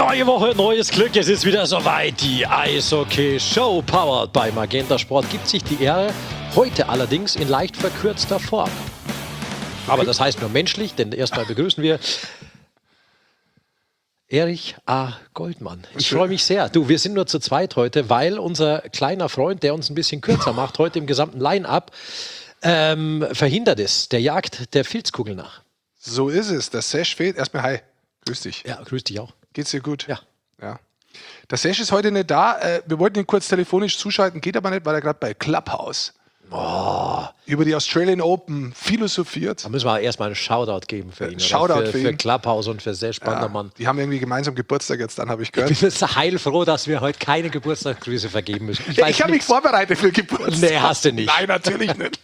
Neue Woche, neues Glück, es ist wieder soweit. Die Eishockey-Show, powered by Magenta Sport, gibt sich die Ehre, heute allerdings in leicht verkürzter Form. Aber das heißt nur menschlich, denn erstmal begrüßen wir Erich A. Goldmann. Ich freue mich sehr. Du, wir sind nur zu zweit heute, weil unser kleiner Freund, der uns ein bisschen kürzer macht, heute im gesamten Line-Up, verhindert ist. Der jagt der Filzkugel nach. So ist es. Der Sesh fehlt. Erstmal hi. Grüß dich. Ja, grüß dich auch. Geht's dir gut? Ja. Der Sesh ist heute nicht da. Wir wollten ihn kurz telefonisch zuschalten, geht aber nicht, weil er gerade bei Clubhouse über die Australian Open philosophiert. Da müssen wir erstmal einen Shoutout geben für ihn. Shoutout für Clubhouse und für Sesh Bandermann. Die haben irgendwie gemeinsam Geburtstag jetzt, dann habe ich gehört. Ich bin jetzt heilfroh, dass wir heute keine Geburtstagsgrüße vergeben müssen. Ich habe mich vorbereitet für Geburtstag. Nee, hast du nicht. Nein, natürlich nicht.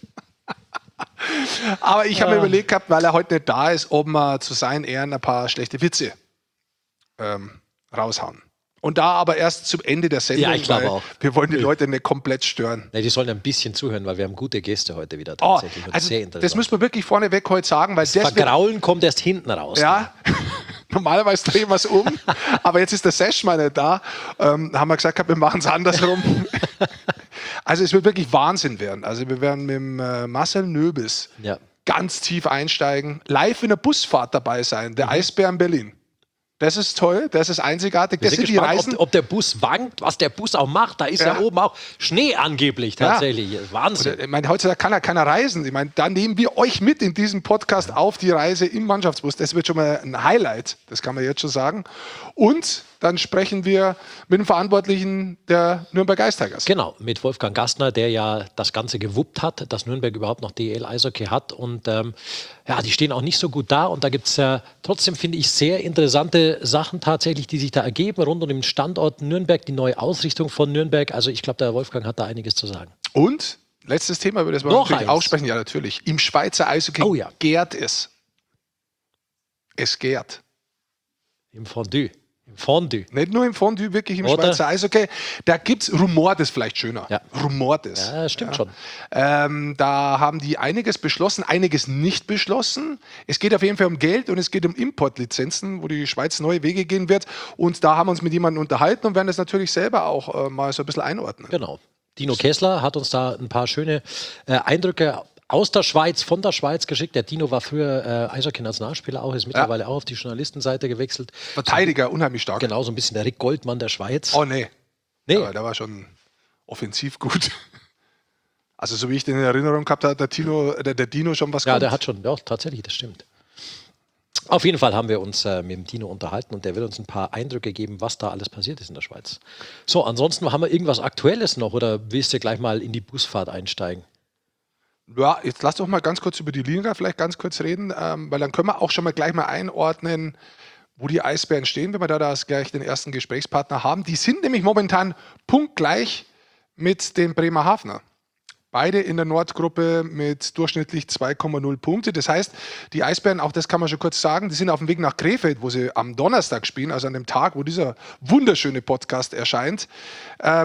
Aber ich habe mir überlegt gehabt, weil er heute nicht da ist, ob wir zu seinen Ehren ein paar schlechte Witze raushauen. Und da aber erst zum Ende der Sendung, Ja, ich glaube auch. Wir wollen die Leute nicht komplett stören. Nee, die sollen ein bisschen zuhören, weil wir haben gute Gäste heute wieder tatsächlich. Und Also sehr interessant. das müssen wir wirklich vorneweg heute sagen, weil das Vergraulen kommt erst hinten raus. ja, normalerweise drehen wir es um, aber jetzt ist der Sesh mal nicht da. Haben wir gesagt, wir machen es andersrum. Also es wird wirklich Wahnsinn werden. Also wir werden mit dem Marcel Nöbis ganz tief einsteigen, live in der Busfahrt dabei sein, der Eisbär in Berlin. Das ist toll, das ist einzigartig. Wir Das sind sind die gespannt, Reisen. ob der Bus wankt, was der Bus auch macht. Da ist ja oben auch Schnee angeblich tatsächlich. Wahnsinn. Ich meine, heutzutage kann ja keiner reisen. Ich meine, da nehmen wir euch mit in diesem Podcast auf die Reise im Mannschaftsbus. Das wird schon mal ein Highlight, das kann man jetzt schon sagen. Und dann sprechen wir mit dem Verantwortlichen der Nürnberg Ice Tigers. Genau, mit Wolfgang Gastner, der ja das Ganze gewuppt hat, dass Nürnberg überhaupt noch DEL Eishockey hat. Und die stehen auch nicht so gut da. Und da gibt es trotzdem, finde ich, sehr interessante Sachen tatsächlich, die sich da ergeben rund um den Standort Nürnberg, die neue Ausrichtung von Nürnberg. Also ich glaube, der Wolfgang hat da einiges zu sagen. Und letztes Thema, über das wir natürlich aussprechen. Ja, natürlich. Im Schweizer Eishockey gärt es. Es gärt. Im Fondue. Im Fondue. Nicht nur im Fondue, wirklich im Schweizer Eishockey. Da gibt es Rumort, das vielleicht schöner. Ja. Rumort ist. Ja, stimmt schon. Da haben die einiges beschlossen, einiges nicht beschlossen. Es geht auf jeden Fall um Geld und es geht um Importlizenzen, wo die Schweiz neue Wege gehen wird. Und da haben wir uns mit jemandem unterhalten und werden das natürlich selber auch mal so ein bisschen einordnen. Genau. Dino Kessler hat uns da ein paar schöne Eindrücke aus der Schweiz, von der Schweiz geschickt. Der Dino war früher Eishockey-Nationalspieler auch, ist mittlerweile auch auf die Journalistenseite gewechselt. Verteidiger, unheimlich stark. Genau, so ein bisschen der Rick Goldmann der Schweiz. Oh, nee. Aber der war schon offensiv gut. Also so wie ich den in Erinnerung gehabt habe, der Dino schon was der hat schon, tatsächlich, das stimmt. Auf jeden Fall haben wir uns mit dem Dino unterhalten und der wird uns ein paar Eindrücke geben, was da alles passiert ist in der Schweiz. So, ansonsten haben wir irgendwas Aktuelles noch oder willst du gleich mal in die Busfahrt einsteigen? Ja, jetzt lass doch mal ganz kurz über die Liga vielleicht ganz kurz reden, weil dann können wir auch schon mal gleich mal einordnen, wo die Eisbären stehen, wenn wir da gleich den ersten Gesprächspartner haben. Die sind nämlich momentan punktgleich mit den Bremerhavener. Beide in der Nordgruppe mit durchschnittlich 2,0 Punkte. Das heißt, die Eisbären, auch das kann man schon kurz sagen, die sind auf dem Weg nach Krefeld, wo sie am Donnerstag spielen, also an dem Tag, wo dieser wunderschöne Podcast erscheint. Da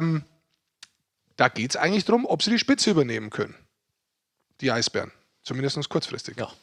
geht es eigentlich darum, ob sie die Spitze übernehmen können. Die Eisbären. Zumindest kurzfristig. Ja.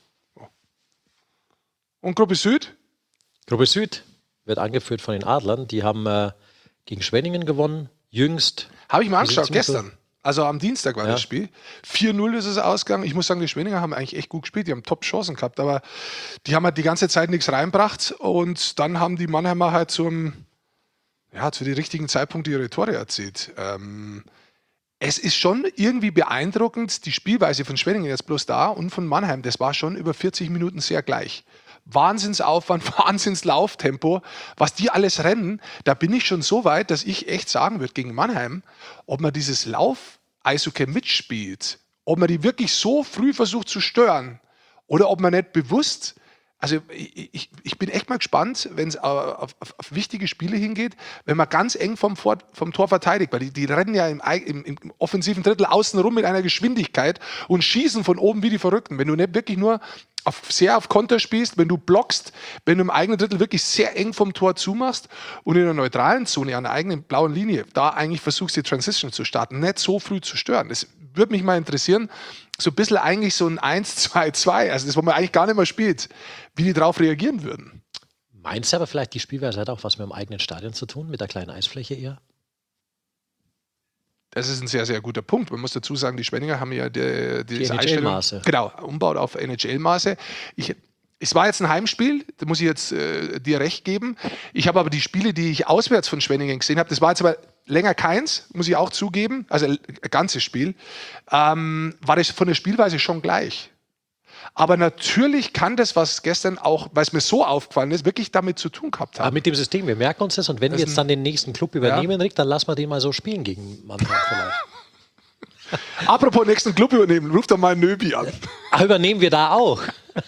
Und Gruppe Süd? Gruppe Süd wird angeführt von den Adlern. Die haben gegen Schwenningen gewonnen. Jüngst. Habe ich mir angeschaut, gestern. Also am Dienstag war das Spiel. 4-0 ist es ausgegangen. Ich muss sagen, die Schwenninger haben eigentlich echt gut gespielt. Die haben Top-Chancen gehabt, aber die haben halt die ganze Zeit nichts reingebracht. Und dann haben die Mannheimer halt zu den richtigen Zeitpunkt ihre Tore erzielt. Es ist schon irgendwie beeindruckend, die Spielweise von Schwenningen jetzt bloß da und von Mannheim, das war schon über 40 Minuten sehr gleich. Wahnsinnsaufwand, Wahnsinnslauftempo, was die alles rennen, da bin ich schon so weit, dass ich echt sagen würde gegen Mannheim, ob man dieses Lauf-Eishockey mitspielt, ob man die wirklich so früh versucht zu stören oder ob man nicht bewusst. Also ich bin echt mal gespannt, wenn es auf wichtige Spiele hingeht, wenn man ganz eng vom Tor verteidigt, weil die rennen ja im offensiven Drittel außen rum mit einer Geschwindigkeit und schießen von oben wie die Verrückten. Wenn du nicht wirklich nur sehr auf Konter spielst, wenn du blockst, wenn du im eigenen Drittel wirklich sehr eng vom Tor zumachst und in der neutralen Zone an der eigenen blauen Linie da eigentlich versuchst, die Transition zu starten, nicht so früh zu stören. Das würde mich mal interessieren, so ein bisschen eigentlich so ein 1-2-2, also das, wo man eigentlich gar nicht mehr spielt, wie die drauf reagieren würden. Meinst du aber vielleicht, die Spielweise hat auch was mit dem eigenen Stadion zu tun, mit der kleinen Eisfläche eher? Das ist ein sehr, sehr guter Punkt. Man muss dazu sagen, die Schwenninger haben ja die NHL-Maße. Genau, umbaut auf NHL-Maße. Es war jetzt ein Heimspiel, da muss ich jetzt dir recht geben. Ich habe aber die Spiele, die ich auswärts von Schwenningen gesehen habe, das war jetzt aber länger keins, muss ich auch zugeben, also ein ganzes Spiel, war das von der Spielweise schon gleich. Aber natürlich kann das, was gestern auch, weil es mir so aufgefallen ist, wirklich damit zu tun gehabt haben. Aber mit dem System, wir merken uns das und wenn wir jetzt dann den nächsten Club übernehmen, Rick, dann lassen wir den mal so spielen gegen Mannheim vielleicht. Apropos nächsten Club übernehmen, ruft doch mal Nöbi an. Übernehmen wir da auch.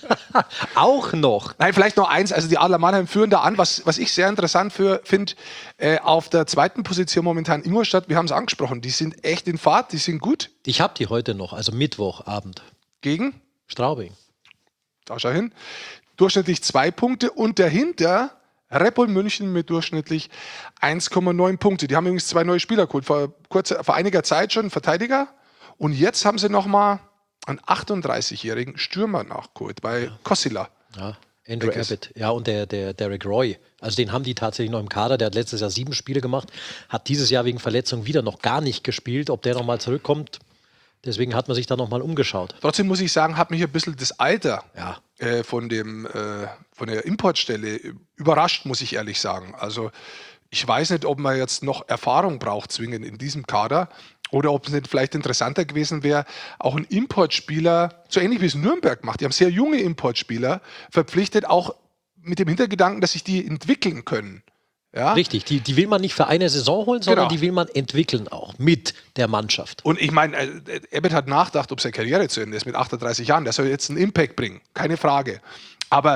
Auch noch. Nein, vielleicht noch eins, also die Adler Mannheim führen da an, was ich sehr interessant finde, auf der zweiten Position momentan Ingolstadt, wir haben es angesprochen, die sind echt in Fahrt, die sind gut. Ich habe die heute noch, also Mittwochabend. Gegen? Straubing. Da schau hin. Durchschnittlich 2 Punkte und dahinter Red Bull München mit durchschnittlich 1,9 Punkte. Die haben übrigens 2 neue Spieler geholt, vor einiger Zeit schon, Verteidiger. Und jetzt haben sie nochmal einen 38-jährigen Stürmer nachgeholt bei Kossila. Ja, Andrew Abbott. Ja, und der Derek Roy. Also den haben die tatsächlich noch im Kader. Der hat letztes Jahr 7 Spiele gemacht, hat dieses Jahr wegen Verletzung wieder noch gar nicht gespielt. Ob der nochmal zurückkommt, deswegen hat man sich da nochmal umgeschaut. Trotzdem muss ich sagen, hat mich ein bisschen das Alter von der Importstelle überrascht, muss ich ehrlich sagen. Also ich weiß nicht, ob man jetzt noch Erfahrung braucht zwingend in diesem Kader oder ob es nicht vielleicht interessanter gewesen wäre, auch einen Importspieler, so ähnlich wie es Nürnberg macht, die haben sehr junge Importspieler verpflichtet, auch mit dem Hintergedanken, dass sich die entwickeln können. Ja? Richtig, die will man nicht für eine Saison holen, sondern die will man entwickeln auch mit der Mannschaft. Und ich meine, Abbott hat nachgedacht, ob seine Karriere zu Ende ist mit 38 Jahren. Der soll jetzt einen Impact bringen, keine Frage. Aber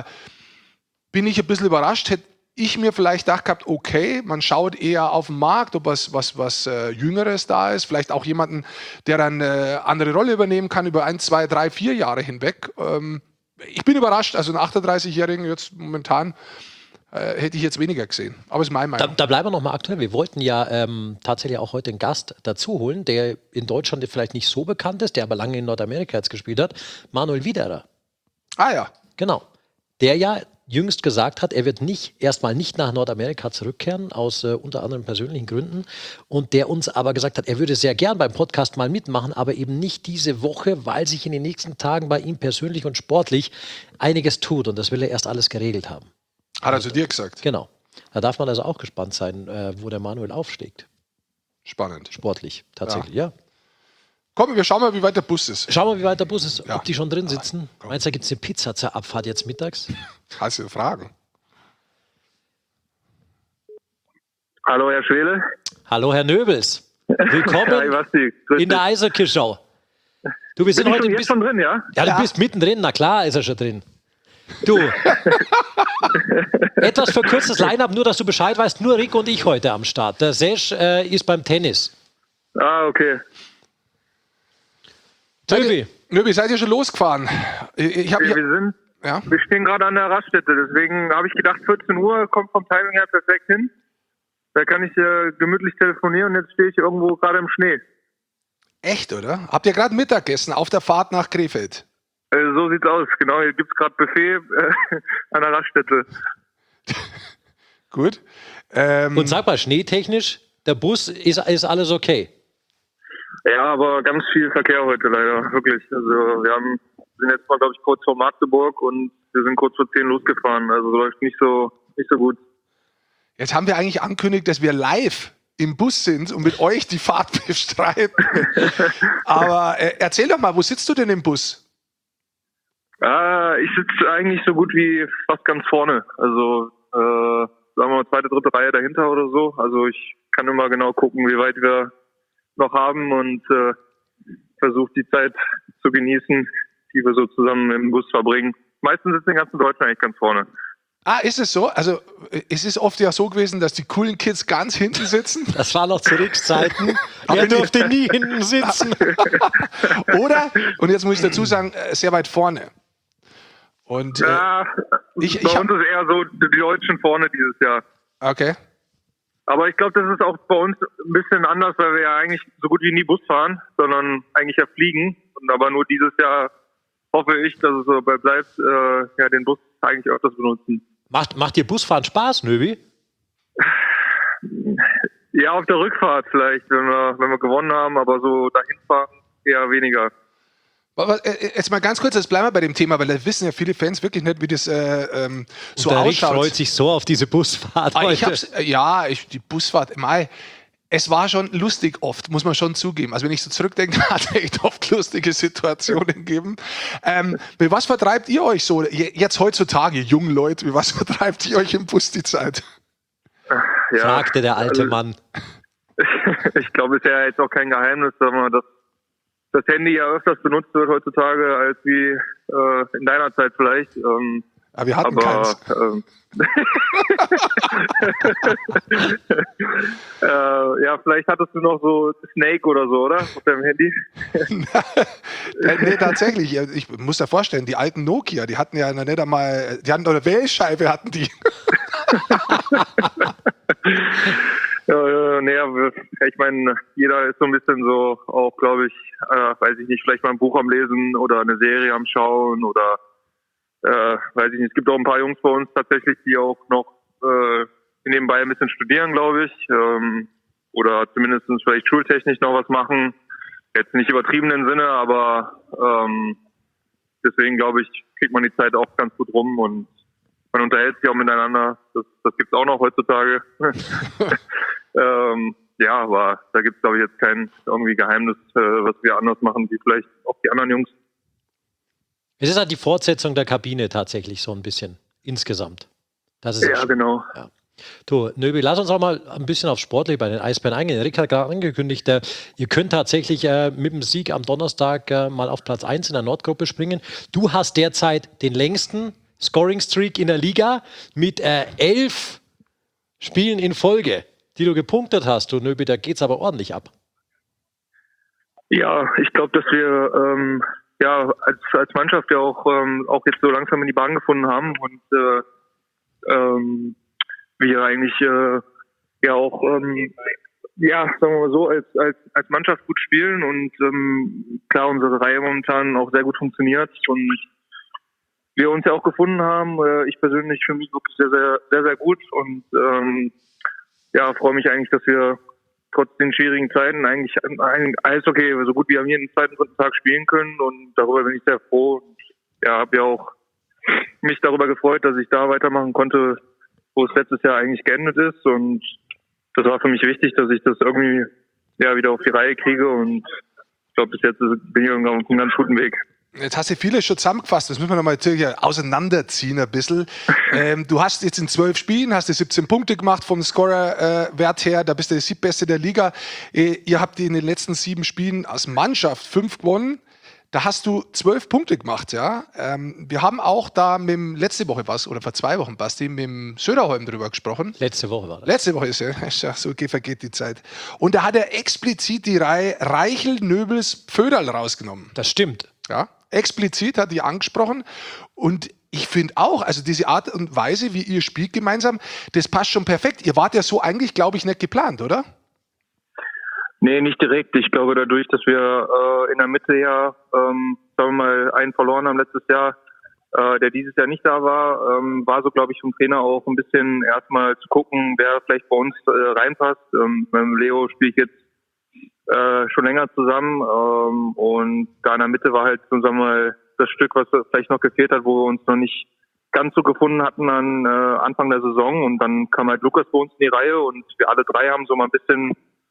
bin ich ein bisschen überrascht, hätte ich mir vielleicht gedacht gehabt, okay, man schaut eher auf den Markt, ob was Jüngeres da ist, vielleicht auch jemanden, der dann eine andere Rolle übernehmen kann über 1, 2, 3, 4 Jahre hinweg. Ich bin überrascht, also einen 38-Jährigen jetzt momentan hätte ich jetzt weniger gesehen. Aber es ist meine Meinung. Da bleiben wir nochmal aktuell. Wir wollten ja tatsächlich auch heute einen Gast dazu holen, der in Deutschland vielleicht nicht so bekannt ist, der aber lange in Nordamerika jetzt gespielt hat. Manuel Widerer. Ah ja. Genau. Der ja jüngst gesagt hat, er wird erstmal nicht nach Nordamerika zurückkehren, aus unter anderem persönlichen Gründen. Und der uns aber gesagt hat, er würde sehr gern beim Podcast mal mitmachen, aber eben nicht diese Woche, weil sich in den nächsten Tagen bei ihm persönlich und sportlich einiges tut. Und das will er erst alles geregelt haben. Hat er zu dir gesagt? Genau. Da darf man also auch gespannt sein, wo der Manuel aufschlägt. Spannend. Sportlich, tatsächlich, ja. Komm, wir schauen mal, wie weit der Bus ist. Schauen wir, wie weit der Bus ist, Ja. ob die schon drin sitzen. Meinst du, da gibt es eine Pizza zur Abfahrt jetzt mittags? Hast du Fragen? Hallo, Herr Schwele. Hallo, Herr Nöbels. Willkommen Hi, Basti. Grüß in der Eishockey-Show. Du, wir sind Bin ich heute schon jetzt schon drin, ja? Ja, du bist mittendrin, na klar ist er schon drin. Du, etwas verkürztes Line-Up, nur dass du Bescheid weißt, nur Rick und ich heute am Start. Der Sesh ist beim Tennis. Ah, okay. Nöbi, seid ihr schon losgefahren? Wir stehen gerade an der Raststätte, deswegen habe ich gedacht, 14 Uhr kommt vom Timing her perfekt hin. Da kann ich gemütlich telefonieren und jetzt stehe ich irgendwo gerade im Schnee. Echt, oder? Habt ihr gerade Mittagessen auf der Fahrt nach Krefeld? So sieht's aus, genau. Hier gibt es gerade Buffet an der Raststätte. Gut. Und sag mal, schneetechnisch, der Bus ist alles okay? Ja, aber ganz viel Verkehr heute leider, wirklich. Also wir sind jetzt mal, glaube ich, kurz vor Magdeburg und wir sind kurz vor 10 losgefahren. Also läuft nicht so gut. Jetzt haben wir eigentlich angekündigt, dass wir live im Bus sind und mit euch die Fahrt bestreiten. Aber erzähl doch mal, wo sitzt du denn im Bus? Ich sitze eigentlich so gut wie fast ganz vorne. Also sagen wir mal 2., 3. Reihe dahinter oder so. Also ich kann immer genau gucken, wie weit wir noch haben und versuche die Zeit zu genießen, die wir so zusammen im Bus verbringen. Meistens sitzen die ganzen Deutschen eigentlich ganz vorne. Ah, ist es so? Also es ist oft ja so gewesen, dass die coolen Kids ganz hinten sitzen. Das war noch zu Ricks Zeiten. Er durfte nie hinten sitzen. Oder, und jetzt muss ich dazu sagen, sehr weit vorne. Und bei uns ist eher so die Deutschen vorne dieses Jahr. Okay. Aber ich glaube, das ist auch bei uns ein bisschen anders, weil wir ja eigentlich so gut wie nie Bus fahren, sondern eigentlich ja fliegen. Und aber nur dieses Jahr hoffe ich, dass es so bleibt, den Bus eigentlich öfters benutzen. Macht dir Busfahren Spaß, Nöbi? Ja, auf der Rückfahrt vielleicht, wenn wir gewonnen haben, aber so dahin fahren eher weniger. Jetzt mal ganz kurz, jetzt bleiben wir bei dem Thema, weil da wissen ja viele Fans wirklich nicht, wie das so der Rick ausschaut. freut sich so auf diese Busfahrt heute. Die Busfahrt im Mai. Es war schon lustig oft, muss man schon zugeben. Also wenn ich so zurückdenke, hat es echt oft lustige Situationen gegeben. Mit was vertreibt ihr euch so, jetzt heutzutage, jungen Leute, mit was vertreibt ihr euch im Bus die Zeit? Ja, fragte der alte Mann. Ich glaube, es ist ja jetzt auch kein Geheimnis, dass das Handy ja öfters benutzt wird heutzutage als wie in deiner Zeit vielleicht. Aber wir hatten keins. Ja, vielleicht hattest du noch so Snake oder so, oder? Auf deinem Handy? Nee, tatsächlich. Ich muss dir vorstellen, die alten Nokia, die hatten ja nicht einmal, die hatten eine Wählscheibe, hatten die. Ich meine, jeder ist so ein bisschen so auch, glaube ich, weiß ich nicht, vielleicht mal ein Buch am Lesen oder eine Serie am Schauen oder weiß ich nicht. Es gibt auch ein paar Jungs bei uns tatsächlich, die auch noch nebenbei ein bisschen studieren, glaube ich, oder zumindest vielleicht schultechnisch noch was machen. Jetzt nicht übertriebenen Sinne, aber deswegen, glaube ich, kriegt man die Zeit auch ganz gut rum und man unterhält sich auch miteinander. Das gibt's auch noch heutzutage. Ja, aber da gibt's, glaube ich, jetzt kein irgendwie Geheimnis, was wir anders machen, wie vielleicht auch die anderen Jungs. Es ist halt die Fortsetzung der Kabine tatsächlich so ein bisschen insgesamt. Das ist ja, genau. Ja. Du, Nöbi, lass uns auch mal ein bisschen auf Sportlich bei den Eisbären eingehen. Rick hat gerade angekündigt, ihr könnt tatsächlich mit dem Sieg am Donnerstag mal auf Platz 1 in der Nordgruppe springen. Du hast derzeit den längsten Scoring-Streak in der Liga mit 11 Spielen in Folge, die du gepunktet hast. Du, Nöbi, da geht's aber ordentlich ab. Ja, ich glaube, dass wir als Mannschaft ja auch jetzt so langsam in die Bahn gefunden haben und wir eigentlich sagen wir mal so, als Mannschaft gut spielen und klar, unsere Reihe momentan auch sehr gut funktioniert und wir uns ja auch gefunden haben. Ich persönlich für mich wirklich sehr, sehr, sehr, sehr gut und freue mich eigentlich, dass wir trotz den schwierigen Zeiten eigentlich Eishockey so gut wie am jeden zweiten, dritten Tag spielen können und darüber bin ich sehr froh und habe ja auch mich darüber gefreut, dass ich da weitermachen konnte, wo es letztes Jahr eigentlich geendet ist und das war für mich wichtig, dass ich das irgendwie wieder auf die Reihe kriege und ich glaube, bis jetzt bin ich auf einem ganz guten Weg. Jetzt hast du vieles schon zusammengefasst, das müssen wir nochmal auseinanderziehen ein bisschen. Du hast jetzt in 12 Spielen, hast du 17 Punkte gemacht vom Scorer-Wert her, da bist du der siebtbeste der Liga. Ihr habt in den letzten 7 Spielen als Mannschaft 5 gewonnen. Da hast du 12 Punkte gemacht, ja. Wir haben auch da letzte Woche vor 2 Wochen, Basti, mit dem Söderholm drüber gesprochen. Letzte Woche war das. Letzte Woche ist ja, so vergeht die Zeit. Und da hat er explizit die Reihe Reichel, Nöbels, Pföderl rausgenommen. Das stimmt. Ja, explizit hat die angesprochen. Und ich finde auch, also diese Art und Weise, wie ihr spielt gemeinsam, das passt schon perfekt. Ihr wart ja so eigentlich, glaube ich, nicht geplant, oder? Nee, nicht direkt. Ich glaube, dadurch, dass wir in der Mitte sagen wir mal, einen verloren haben letztes Jahr, der dieses Jahr nicht da war, war so, glaube ich, vom Trainer auch ein bisschen erstmal zu gucken, wer vielleicht bei uns reinpasst. Mit Leo spiele ich jetzt schon länger zusammen und da in der Mitte war halt, sagen wir mal, das Stück, was vielleicht noch gefehlt hat, wo wir uns noch nicht ganz so gefunden hatten an Anfang der Saison und dann kam halt Lukas bei uns in die Reihe und wir alle drei haben so mal ein bisschen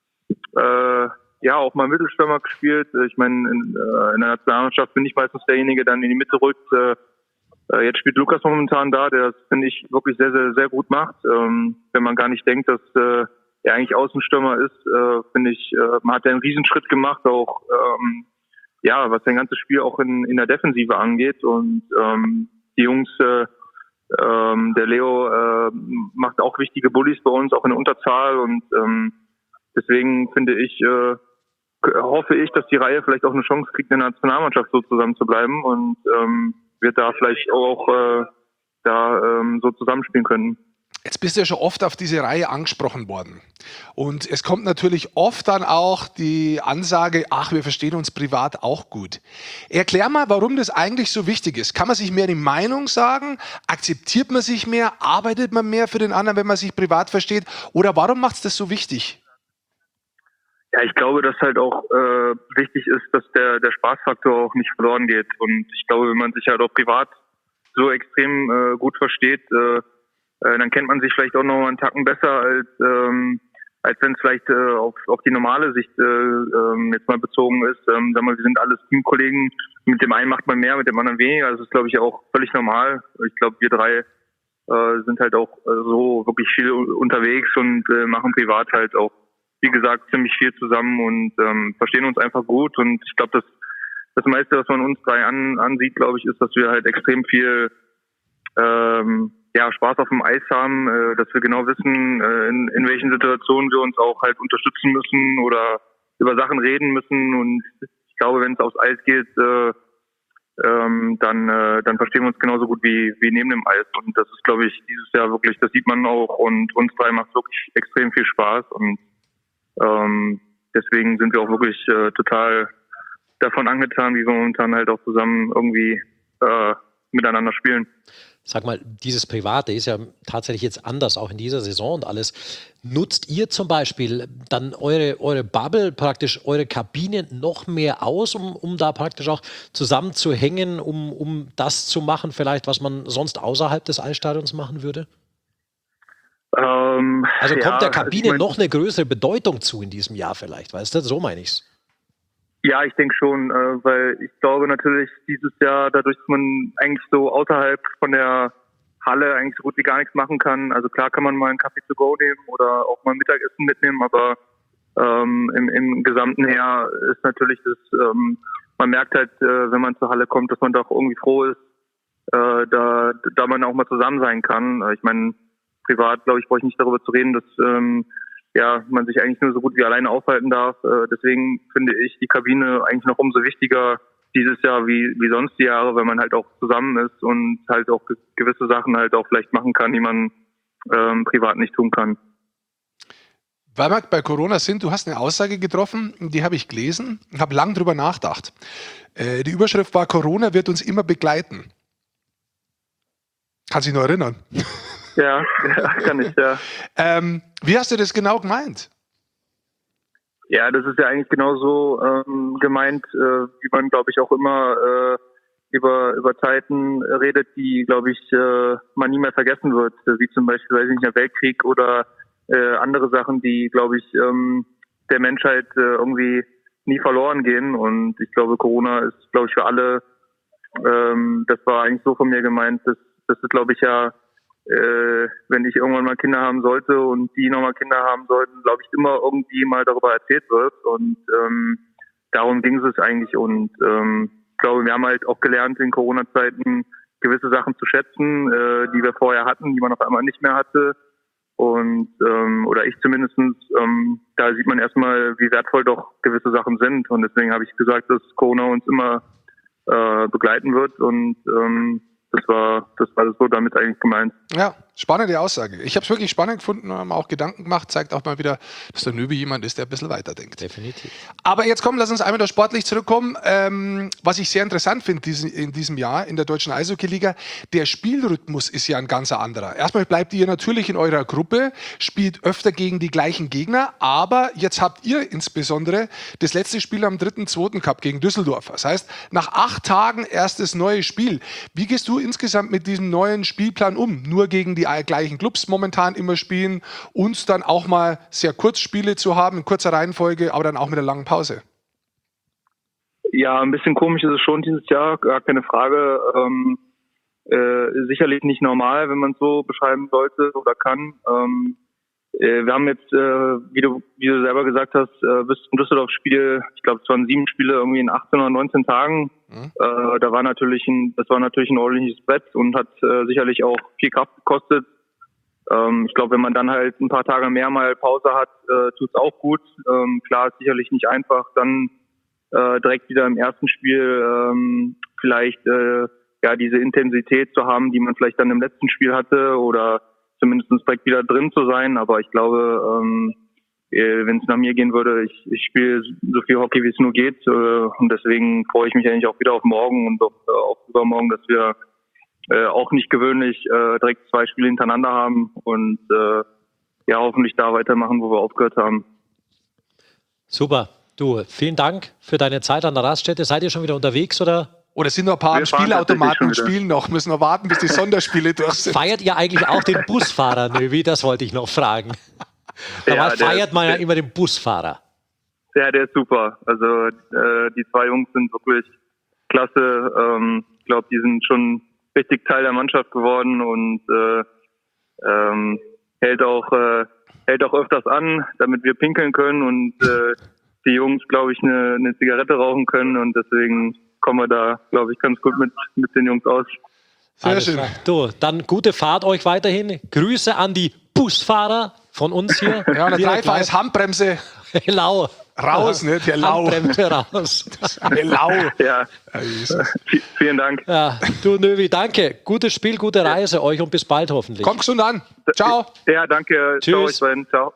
auch mal Mittelstürmer gespielt. Ich meine, in der Nationalmannschaft bin ich meistens derjenige, der dann in die Mitte rückt. Jetzt spielt Lukas momentan da, der das, finde ich, wirklich sehr, sehr, sehr gut macht. Wenn man gar nicht denkt, dass er eigentlich Außenstürmer ist, finde ich, man hat einen Riesenschritt gemacht, auch was sein ganzes Spiel auch in der Defensive angeht. Und die Jungs, der Leo macht auch wichtige Bullies bei uns, auch in der Unterzahl und deswegen hoffe ich, dass die Reihe vielleicht auch eine Chance kriegt, in der Nationalmannschaft so zusammen zu bleiben und wird da vielleicht auch so zusammenspielen können. Jetzt bist du ja schon oft auf diese Reihe angesprochen worden. Und es kommt natürlich oft dann auch die Ansage, ach, wir verstehen uns privat auch gut. Erklär mal, warum das eigentlich so wichtig ist. Kann man sich mehr die Meinung sagen? Akzeptiert man sich mehr? Arbeitet man mehr für den anderen, wenn man sich privat versteht? Oder warum macht es das so wichtig? Ja, ich glaube, dass halt auch wichtig ist, dass der Spaßfaktor auch nicht verloren geht. Und ich glaube, wenn man sich halt auch privat so extrem gut versteht, dann kennt man sich vielleicht auch noch mal einen Tacken besser, als wenn es vielleicht auf die normale Sicht jetzt mal bezogen ist. Sagen wir, wir sind alles Teamkollegen. Mit dem einen macht man mehr, mit dem anderen weniger. Das ist, glaube ich, auch völlig normal. Ich glaube, wir drei sind halt auch so wirklich viel unterwegs und machen privat halt auch, wie gesagt, ziemlich viel zusammen und verstehen uns einfach gut. Und ich glaube, das meiste, was man uns drei ansieht, glaube ich, ist, dass wir halt extrem viel Spaß auf dem Eis haben, dass wir genau wissen, in welchen Situationen wir uns auch halt unterstützen müssen oder über Sachen reden müssen. Und ich glaube, wenn es aufs Eis geht, dann verstehen wir uns genauso gut wie neben dem Eis. Und das ist, glaube ich, dieses Jahr wirklich, das sieht man auch. Und uns drei macht wirklich extrem viel Spaß. Und deswegen sind wir auch wirklich total davon angetan, wie wir momentan halt auch zusammen irgendwie miteinander spielen. Sag mal, dieses Private ist ja tatsächlich jetzt anders, auch in dieser Saison und alles. Nutzt ihr zum Beispiel dann eure Bubble, praktisch eure Kabine noch mehr aus, um da praktisch auch zusammen zu hängen, um das zu machen, vielleicht, was man sonst außerhalb des Eisstadions machen würde? Also kommt der Kabine noch eine größere Bedeutung zu in diesem Jahr vielleicht, weißt du? So meine ich's. Ja, ich denke schon, weil ich glaube natürlich dieses Jahr, dadurch, dass man eigentlich so außerhalb von der Halle eigentlich so gut wie gar nichts machen kann. Also klar kann man mal einen Kaffee to go nehmen oder auch mal Mittagessen mitnehmen, aber im Gesamten her ist natürlich das, man merkt halt, wenn man zur Halle kommt, dass man doch irgendwie froh ist, da man auch mal zusammen sein kann. Ich meine, privat, glaube ich, brauche ich nicht darüber zu reden, dass man sich eigentlich nur so gut wie alleine aufhalten darf. Deswegen finde ich die Kabine eigentlich noch umso wichtiger dieses Jahr wie sonst die Jahre, weil man halt auch zusammen ist und halt auch gewisse Sachen halt auch vielleicht machen kann, die man privat nicht tun kann. Weil wir bei Corona sind, du hast eine Aussage getroffen, die habe ich gelesen und habe lange drüber nachgedacht. Die Überschrift war, Corona wird uns immer begleiten. Kannst du dich noch erinnern? Ja, kann ich, ja. Wie hast du das genau gemeint? Ja, das ist ja eigentlich genauso gemeint, wie man, glaube ich, auch immer über Zeiten redet, die, glaube ich, man nie mehr vergessen wird, wie zum Beispiel, weiß ich nicht, der Weltkrieg oder andere Sachen, die, glaube ich, der Menschheit irgendwie nie verloren gehen. Und ich glaube, Corona ist, glaube ich, für alle, das war eigentlich so von mir gemeint, das ist, glaube ich, ja, wenn ich irgendwann mal Kinder haben sollte und die nochmal Kinder haben sollten, glaube ich, immer irgendwie mal darüber erzählt wird. Und darum ging es eigentlich. Und ich glaube, wir haben halt auch gelernt, in Corona-Zeiten gewisse Sachen zu schätzen, die wir vorher hatten, die man auf einmal nicht mehr hatte. Und oder ich zumindestens, da sieht man erstmal, wie wertvoll doch gewisse Sachen sind. Und deswegen habe ich gesagt, dass Corona uns immer begleiten wird. Und das war das so damit eigentlich gemeint. Ja, spannende Aussage. Ich habe es wirklich spannend gefunden und habe mir auch Gedanken gemacht. Zeigt auch mal wieder, dass der Nöbi jemand ist, der ein bisschen weiterdenkt. Definitiv. Aber jetzt komm, lass uns einmal da sportlich zurückkommen. Was ich sehr interessant finde in diesem Jahr in der Deutschen Eishockey-Liga, der Spielrhythmus ist ja ein ganz anderer. Erstmal bleibt ihr natürlich in eurer Gruppe, spielt öfter gegen die gleichen Gegner, aber jetzt habt ihr insbesondere das letzte Spiel am 3.2. Cup gegen Düsseldorf. Das heißt, nach 8 Tagen erst das neue Spiel. Wie gehst du insgesamt mit diesem neuen Spielplan um? Nur gegen die gleichen Clubs momentan immer spielen und dann auch mal sehr kurz Spiele zu haben, in kurzer Reihenfolge, aber dann auch mit einer langen Pause. Ja, ein bisschen komisch ist es schon dieses Jahr, gar keine Frage. Sicherlich nicht normal, wenn man es so beschreiben sollte oder kann. Wir haben jetzt, wie du selber gesagt hast, bis zum Düsseldorf-Spiel, ich glaube, es waren 7 Spiele irgendwie in 18 oder 19 Tagen. Das war natürlich ein ordentliches Brett und hat sicherlich auch viel Kraft gekostet. Ich glaube, wenn man dann halt ein paar Tage mehr mal Pause hat, tut es auch gut. Klar, ist sicherlich nicht einfach, dann direkt wieder im ersten Spiel vielleicht diese Intensität zu haben, die man vielleicht dann im letzten Spiel hatte oder zumindest direkt wieder drin zu sein. Aber ich glaube, wenn es nach mir gehen würde, ich spiele so viel Hockey, wie es nur geht. Und deswegen freue ich mich eigentlich auch wieder auf morgen und auf übermorgen, dass wir auch nicht gewöhnlich direkt 2 Spiele hintereinander haben und hoffentlich da weitermachen, wo wir aufgehört haben. Super. Du, vielen Dank für deine Zeit an der Raststätte. Seid ihr schon wieder unterwegs oder? Oder sind noch ein paar Wir fahren Spielautomaten und tatsächlich schon spielen noch? Müssen noch warten, bis die Sonderspiele durch sind. Feiert ihr eigentlich auch den Busfahrer, Nöbi? Das wollte ich noch fragen. Normal feiert man ja immer den Busfahrer. Ja, der ist super. Also die 2 Jungs sind wirklich klasse. Ich glaube, die sind schon richtig Teil der Mannschaft geworden und hält auch öfters an, damit wir pinkeln können und die Jungs, glaube ich, eine Zigarette rauchen können und deswegen kommen wir da, glaube ich, ganz gut mit den Jungs aus. Sehr schön. Klar. Du, dann gute Fahrt euch weiterhin. Grüße an die Busfahrer von uns hier. Ja, und der Dreifahr ist Handbremse Lau. raus, ne? Der Lau. Handbremse raus. Der Lau. Ja, vielen Dank. Ja, du Nöbi, danke. Gutes Spiel, gute Reise euch und bis bald hoffentlich. Kommt gesund an. Ciao. Ja, danke. Tschüss. Ciao, euch beiden. Ciao.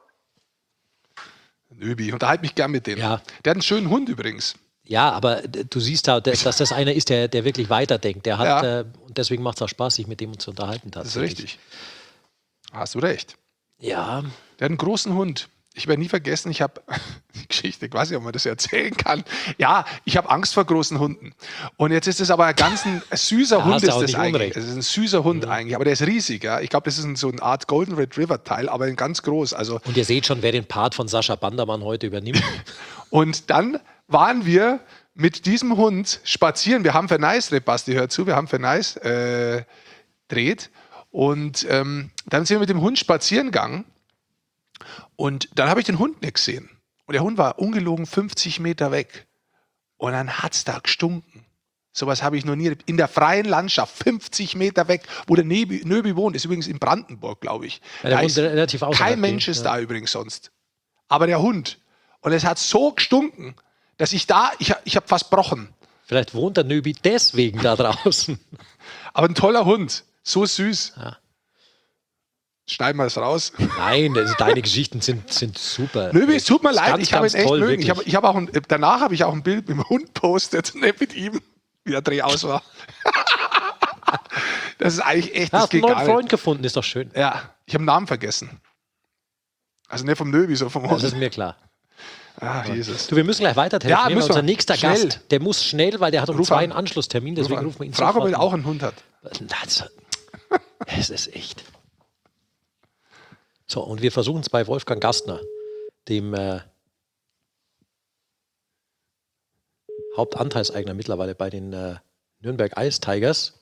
Nöbi, unterhalte mich gern mit dem. Ja. Der hat einen schönen Hund übrigens. Ja, aber du siehst da, dass das einer ist, der wirklich weiterdenkt. Der hat, Ja. und deswegen macht es auch Spaß, sich mit dem zu unterhalten. Das ist richtig. Hast du recht. Ja, Der hat einen großen Hund. Ich werde nie vergessen, ich habe die Geschichte, ich weiß nicht, ob man das erzählen kann. Ja, ich habe Angst vor großen Hunden. Und jetzt ist es aber ein ganz süßer Da Hund hast du ist auch das nicht eigentlich. Unrecht. Es ist ein süßer Hund eigentlich, aber der ist riesig. Ja. Ich glaube, das ist so eine Art Golden Retriever Teil, aber ein ganz groß. Also, und ihr seht schon, wer den Part von Sascha Bandermann heute übernimmt. und dann waren wir mit diesem Hund spazieren. Wir haben für Nice, Basti, hör zu, wir haben für Nice dreht. Und dann sind wir mit dem Hund spazieren gegangen. Und dann habe ich den Hund nicht gesehen. Und der Hund war ungelogen 50 Meter weg. Und dann hat es da gestunken. Sowas habe ich noch nie. In der freien Landschaft, 50 Meter weg, wo der Nöbi wohnt. Ist übrigens in Brandenburg, glaube ich. Ja, der Da wohnt ist relativ außerhalb. kein Mensch ist da übrigens sonst. Aber der Hund. Und es hat so gestunken, dass ich habe fast brochen. Vielleicht wohnt der Nöbi deswegen da draußen. Aber ein toller Hund. So süß. Ja. Schneiden wir es raus. Nein, deine Geschichten sind super. Nöbi, es tut mir Das ist leid, ganz, ich habe ihn ganz echt toll, mögen. wirklich. Danach habe ich auch ein Bild mit dem Hund postet, nicht mit ihm, wie der Dreh aus war. Das ist eigentlich echt, das Hast einen geht neuen gar Freund nicht. gefunden, ist doch schön. Ja, ich habe den Namen vergessen. Also nicht vom Nöbi, so vom Das ist Hund. mir klar. Ah, Jesus. Du, wir müssen gleich weiter telefonieren. Ja, müssen wir. Unser nächster Schnell. Gast, der muss schnell, weil der hat um Ruf 2 an. einen Anschlusstermin, deswegen rufen wir ihn Frag, ob sofort er auch einen Hund hat. Es ist echt. So, und wir versuchen es bei Wolfgang Gastner, dem Hauptanteilseigner mittlerweile bei den Nürnberg Ice Tigers.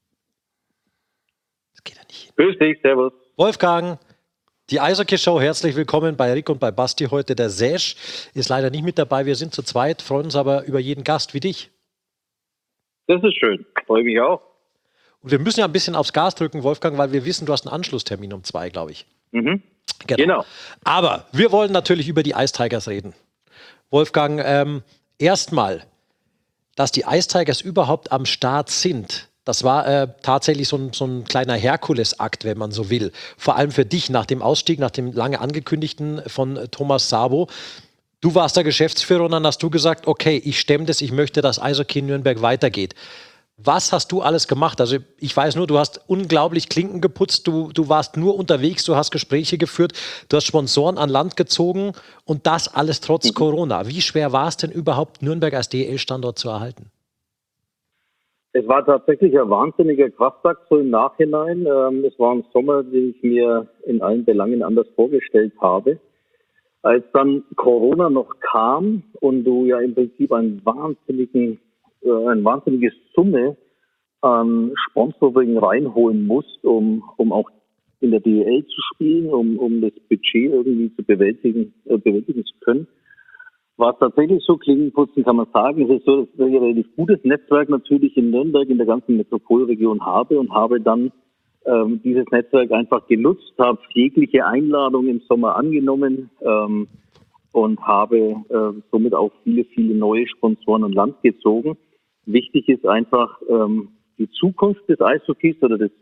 Das geht ja nicht. Grüß dich, servus. Wolfgang, die Eishockey-Show, herzlich willkommen bei Rick und bei Basti heute. Der Sesh ist leider nicht mit dabei, wir sind zu zweit, freuen uns aber über jeden Gast wie dich. Das ist schön, freue mich auch. Und wir müssen ja ein bisschen aufs Gas drücken, Wolfgang, weil wir wissen, du hast einen Anschlusstermin um 2, glaube ich. Mhm. Genau. Aber wir wollen natürlich über die Ice Tigers reden. Wolfgang, erstmal, dass die Ice Tigers überhaupt am Start sind, das war tatsächlich so ein kleiner Herkulesakt, wenn man so will. Vor allem für dich nach dem Ausstieg, nach dem lange angekündigten von Thomas Sabo. Du warst der Geschäftsführer und dann hast du gesagt, okay, ich stemme das, ich möchte, dass Eishockey in Nürnberg weitergeht. Was hast du alles gemacht? Also ich weiß nur, du hast unglaublich Klinken geputzt, du warst nur unterwegs, du hast Gespräche geführt, du hast Sponsoren an Land gezogen und das alles trotz Corona. Wie schwer war es denn überhaupt, Nürnberg als DEL-Standort zu erhalten? Es war tatsächlich ein wahnsinniger Kraftakt so im Nachhinein. Es war ein Sommer, den ich mir in allen Belangen anders vorgestellt habe. Als dann Corona noch kam und du ja im Prinzip eine wahnsinnige Summe an Sponsoring reinholen musst, um auch in der DEL zu spielen, um das Budget irgendwie zu bewältigen zu können. War es tatsächlich so, Klinkenputzen kann man sagen. Es ist so, dass ich ein relativ gutes Netzwerk natürlich in Nürnberg, in der ganzen Metropolregion habe und habe dann dieses Netzwerk einfach genutzt, habe jegliche Einladung im Sommer angenommen und habe somit auch viele, viele neue Sponsoren an Land gezogen. Wichtig ist einfach die Zukunft des Eishockeys oder des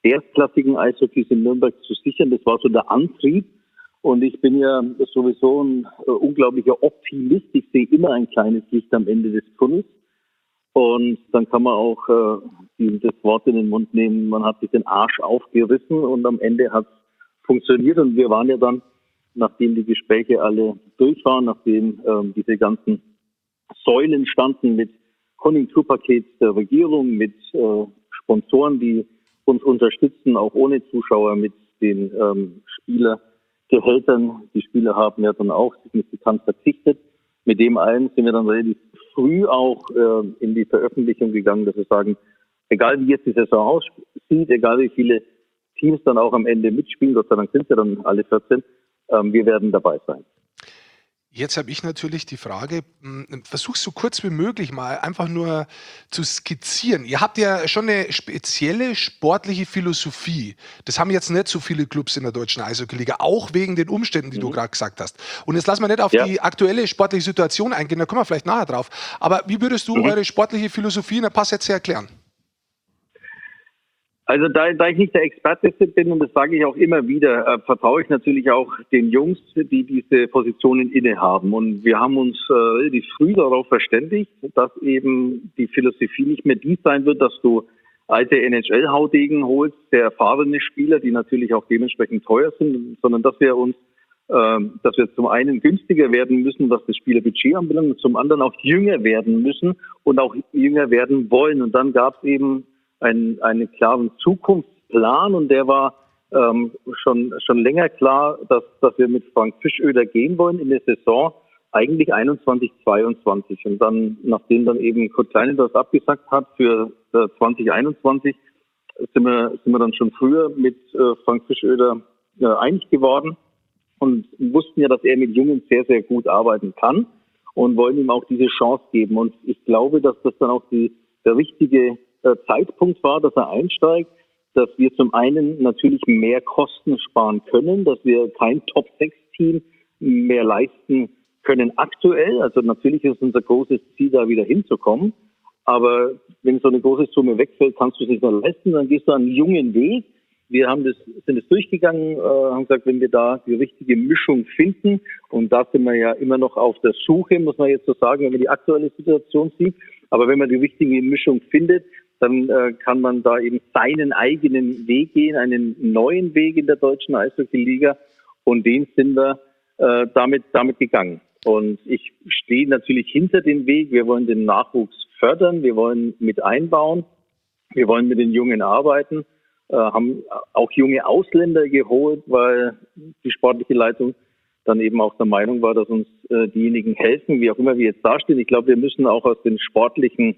erstklassigen Eishockeys in Nürnberg zu sichern. Das war so der Antrieb. Und ich bin ja sowieso ein unglaublicher Optimist. Ich sehe immer ein kleines Licht am Ende des Tunnels. Und dann kann man auch das Wort in den Mund nehmen, man hat sich den Arsch aufgerissen und am Ende hat es funktioniert. Und wir waren ja dann, nachdem die Gespräche alle durch waren, nachdem diese ganzen Säulen standen mit Konjunkturpaket der Regierung, mit Sponsoren, die uns unterstützen, auch ohne Zuschauer, mit den Spielergehältern. Die Spieler haben ja dann auch signifikant verzichtet. Mit dem allen sind wir dann relativ früh auch in die Veröffentlichung gegangen, dass wir sagen, egal wie jetzt die Saison aussieht, egal wie viele Teams dann auch am Ende mitspielen, Gott sei Dank sind ja dann alle 14, wir werden dabei sein. Jetzt habe ich natürlich die Frage, versuch so kurz wie möglich mal einfach nur zu skizzieren. Ihr habt ja schon eine spezielle sportliche Philosophie. Das haben jetzt nicht so viele Clubs in der deutschen Eishockey-Liga, auch wegen den Umständen, die du gerade gesagt hast. Und jetzt lassen wir nicht auf die aktuelle sportliche Situation eingehen, da kommen wir vielleicht nachher drauf. Aber wie würdest du eure sportliche Philosophie in ein paar Sätze erklären? Also da ich nicht der Experte bin, und das sage ich auch immer wieder, vertraue ich natürlich auch den Jungs, die diese Positionen innehaben. Und wir haben uns relativ früh darauf verständigt, dass eben die Philosophie nicht mehr die sein wird, dass du alte NHL-Haudegen holst, sehr erfahrene Spieler, die natürlich auch dementsprechend teuer sind, sondern dass wir zum einen günstiger werden müssen, was das Spielerbudget anbelangt, und zum anderen auch jünger werden müssen und auch jünger werden wollen. Und dann gab es eben einen klaren Zukunftsplan, und der war schon länger klar, dass wir mit Frank Fischöder gehen wollen in der Saison eigentlich 21/22. Und dann, nachdem dann eben Kurt Kleine das abgesagt hat für 2021, sind wir dann schon früher mit Frank Fischöder einig geworden und wussten ja, dass er mit Jungen sehr, sehr gut arbeiten kann und wollen ihm auch diese Chance geben. Und ich glaube, dass das dann auch der richtige Zeitpunkt war, dass er einsteigt, dass wir zum einen natürlich mehr Kosten sparen können, dass wir kein Top-6-Team mehr leisten können aktuell. Also natürlich ist unser großes Ziel, da wieder hinzukommen. Aber wenn so eine große Summe wegfällt, kannst du es nicht mehr leisten, dann gehst du einen jungen Weg. Wir sind es durchgegangen, haben gesagt, wenn wir da die richtige Mischung finden, und da sind wir ja immer noch auf der Suche, muss man jetzt so sagen, wenn man die aktuelle Situation sieht. Aber wenn man die richtige Mischung findet, dann kann man da eben seinen eigenen Weg gehen, einen neuen Weg in der deutschen Eishockey-Liga, und den sind wir damit gegangen. Und ich stehe natürlich hinter dem Weg. Wir wollen den Nachwuchs fördern, wir wollen mit einbauen, wir wollen mit den Jungen arbeiten, haben auch junge Ausländer geholt, weil die sportliche Leitung dann eben auch der Meinung war, dass uns diejenigen helfen, wie auch immer wir jetzt dastehen. Ich glaube, wir müssen auch aus den sportlichen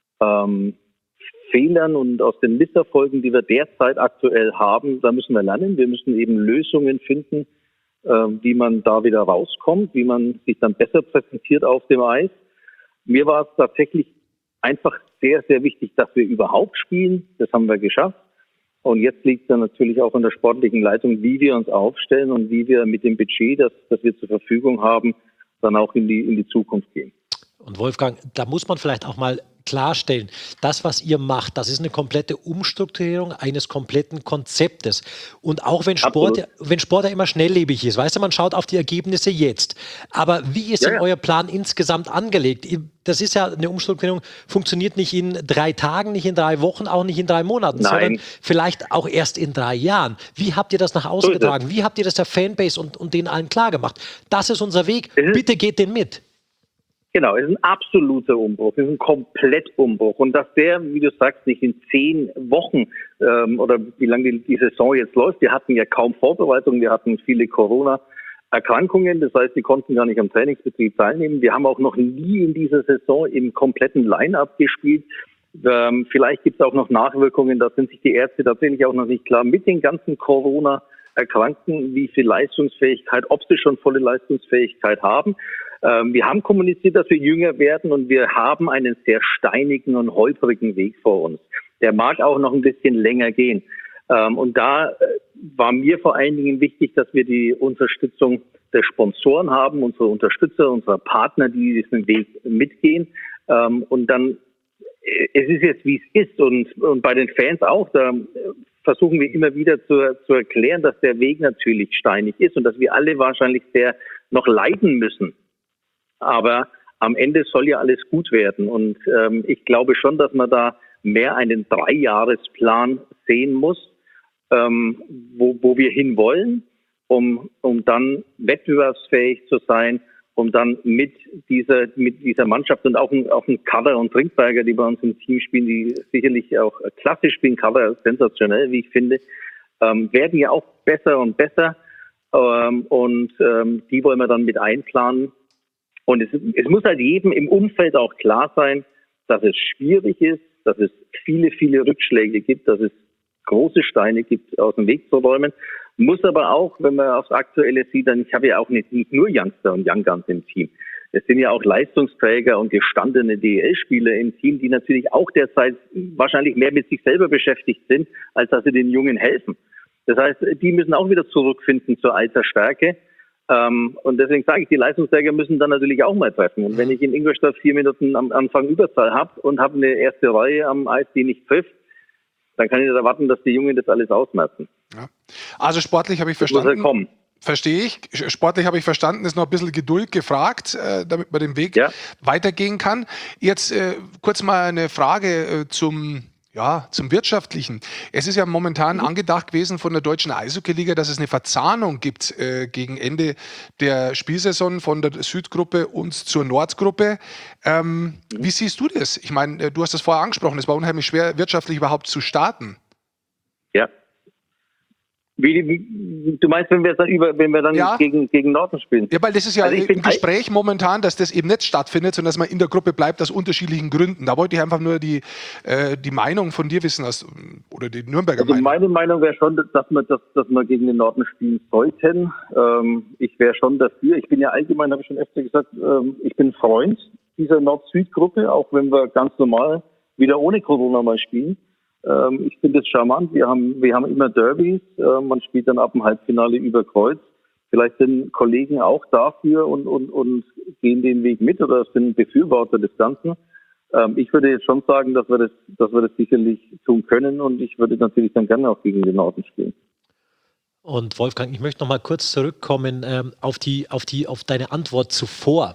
Fehlern und aus den Misserfolgen, die wir derzeit aktuell haben, da müssen wir lernen. Wir müssen eben Lösungen finden, wie man da wieder rauskommt, wie man sich dann besser präsentiert auf dem Eis. Mir war es tatsächlich einfach sehr, sehr wichtig, dass wir überhaupt spielen. Das haben wir geschafft. Und jetzt liegt dann natürlich auch an der sportlichen Leitung, wie wir uns aufstellen und wie wir mit dem Budget, das wir zur Verfügung haben, dann auch in die Zukunft gehen. Und Wolfgang, da muss man vielleicht auch mal klarstellen, das, was ihr macht, das ist eine komplette Umstrukturierung eines kompletten Konzeptes. Und auch wenn Sport ja immer schnelllebig ist, weißt du, man schaut auf die Ergebnisse jetzt. Aber wie ist denn euer Plan insgesamt angelegt? Das ist ja eine Umstrukturierung, funktioniert nicht in 3 Tagen, nicht in 3 Wochen, auch nicht in 3 Monaten, sondern vielleicht auch erst in 3 Jahren. Wie habt ihr das nach außen getragen? Wie habt ihr das der Fanbase und denen allen klar gemacht? Das ist unser Weg, bitte geht den mit. Genau, es ist ein absoluter Umbruch, es ist ein Komplettumbruch. Und dass der, wie du sagst, nicht in 10 Wochen oder wie lange die Saison jetzt läuft, wir hatten ja kaum Vorbereitung, wir hatten viele Corona-Erkrankungen, das heißt, die konnten gar nicht am Trainingsbetrieb teilnehmen. Wir haben auch noch nie in dieser Saison im kompletten Line-Up gespielt. Vielleicht gibt es auch noch Nachwirkungen, da sind sich die Ärzte tatsächlich auch noch nicht klar mit den ganzen Corona-Erkrankten, wie viel Leistungsfähigkeit, ob sie schon volle Leistungsfähigkeit haben. Wir haben kommuniziert, dass wir jünger werden, und wir haben einen sehr steinigen und holprigen Weg vor uns. Der mag auch noch ein bisschen länger gehen. Und da war mir vor allen Dingen wichtig, dass wir die Unterstützung der Sponsoren haben, unsere Unterstützer, unsere Partner, die diesen Weg mitgehen. Und dann, es ist jetzt, wie es ist, und bei den Fans auch, da versuchen wir immer wieder zu erklären, dass der Weg natürlich steinig ist und dass wir alle wahrscheinlich sehr noch leiden müssen. Aber am Ende soll ja alles gut werden. Und ich glaube schon, dass man da mehr einen 3-Jahresplan sehen muss, wo wir hinwollen, um dann wettbewerbsfähig zu sein, um dann mit dieser Mannschaft und auch ein Kader und Trinkberger, die bei uns im Team spielen, die sicherlich auch klasse spielen, Kader sensationell, wie ich finde, werden ja auch besser und besser. Die wollen wir dann mit einplanen. Und es muss halt jedem im Umfeld auch klar sein, dass es schwierig ist, dass es viele, viele Rückschläge gibt, dass es große Steine gibt, aus dem Weg zu räumen. Muss aber auch, wenn man aufs Aktuelle sieht, dann ich habe ja auch nicht nur Youngster und Young Guns im Team. Es sind ja auch Leistungsträger und gestandene DEL-Spieler im Team, die natürlich auch derzeit wahrscheinlich mehr mit sich selber beschäftigt sind, als dass sie den Jungen helfen. Das heißt, die müssen auch wieder zurückfinden zur alter Stärke. Und deswegen sage ich, die Leistungsträger müssen dann natürlich auch mal treffen. Und wenn ich in Ingolstadt 4 Minuten am Anfang Überzahl habe und habe eine erste Reihe am Eis, die nicht trifft, dann kann ich nicht erwarten, dass die Jungen das alles ausmerzen. Ja. Also sportlich habe ich verstanden. Verstehe ich. Sportlich habe ich verstanden, ist noch ein bisschen Geduld gefragt, damit man den Weg weitergehen kann. Jetzt kurz mal eine Frage zum Wirtschaftlichen. Es ist ja momentan angedacht gewesen von der Deutschen Eishockey-Liga, dass es eine Verzahnung gibt gegen Ende der Spielsaison von der Südgruppe und zur Nordgruppe. Wie siehst du das? Ich meine, du hast das vorher angesprochen, es war unheimlich schwer, wirtschaftlich überhaupt zu starten. Ja. Du meinst, wenn wir dann gegen Norden spielen? Ja, weil das ist ja also im Gespräch momentan, dass das eben nicht stattfindet, sondern dass man in der Gruppe bleibt aus unterschiedlichen Gründen. Da wollte ich einfach nur die Meinung von dir wissen, oder die Nürnberger Meinung. Meine Meinung wäre schon, dass wir gegen den Norden spielen sollten. Ich wäre schon dafür. Ich bin ja allgemein, habe ich schon öfter gesagt, ich bin Freund dieser Nord-Süd-Gruppe, auch wenn wir ganz normal wieder ohne Corona mal spielen. Ich finde es charmant. Wir haben immer Derbys. Man spielt dann ab dem Halbfinale über Kreuz. Vielleicht sind Kollegen auch dafür und gehen den Weg mit oder sind Befürworter des Ganzen. Ich würde jetzt schon sagen, dass wir das sicherlich tun können und ich würde natürlich dann gerne auch gegen den Norden spielen. Und Wolfgang, ich möchte noch mal kurz zurückkommen auf deine Antwort zuvor.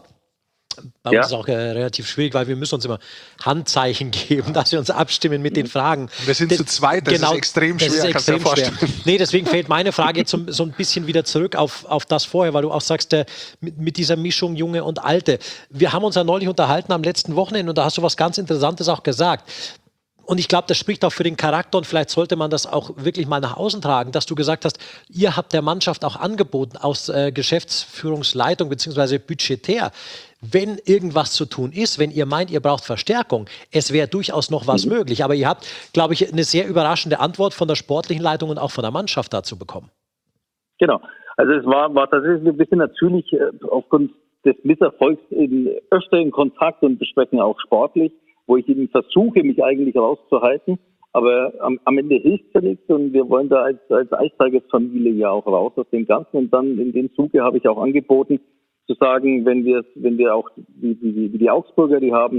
Bei uns ist es auch relativ schwierig, weil wir müssen uns immer Handzeichen geben, dass wir uns abstimmen mit den Fragen. Wir sind zu zweit, das ist extrem schwer. Das ist extrem schwer. Nee, deswegen fällt meine Frage jetzt so ein bisschen wieder zurück auf das vorher, weil du auch sagst, mit dieser Mischung Junge und Alte. Wir haben uns ja neulich unterhalten am letzten Wochenende und da hast du was ganz Interessantes auch gesagt. Und ich glaube, das spricht auch für den Charakter und vielleicht sollte man das auch wirklich mal nach außen tragen, dass du gesagt hast, ihr habt der Mannschaft auch angeboten aus Geschäftsführungsleitung bzw. budgetär, wenn irgendwas zu tun ist, wenn ihr meint, ihr braucht Verstärkung, es wäre durchaus noch was möglich. Aber ihr habt, glaube ich, eine sehr überraschende Antwort von der sportlichen Leitung und auch von der Mannschaft dazu bekommen. Genau. Also es war tatsächlich, wir sind natürlich aufgrund des Misserfolgs öfter in Kontakt und besprechen auch sportlich, wo ich eben versuche, mich eigentlich rauszuhalten. Aber am Ende hilft ja nichts und wir wollen da als Eistagesfamilie ja auch raus aus dem Ganzen. Und dann in dem Zuge habe ich auch angeboten, zu sagen, wenn wir auch wie die Augsburger, die haben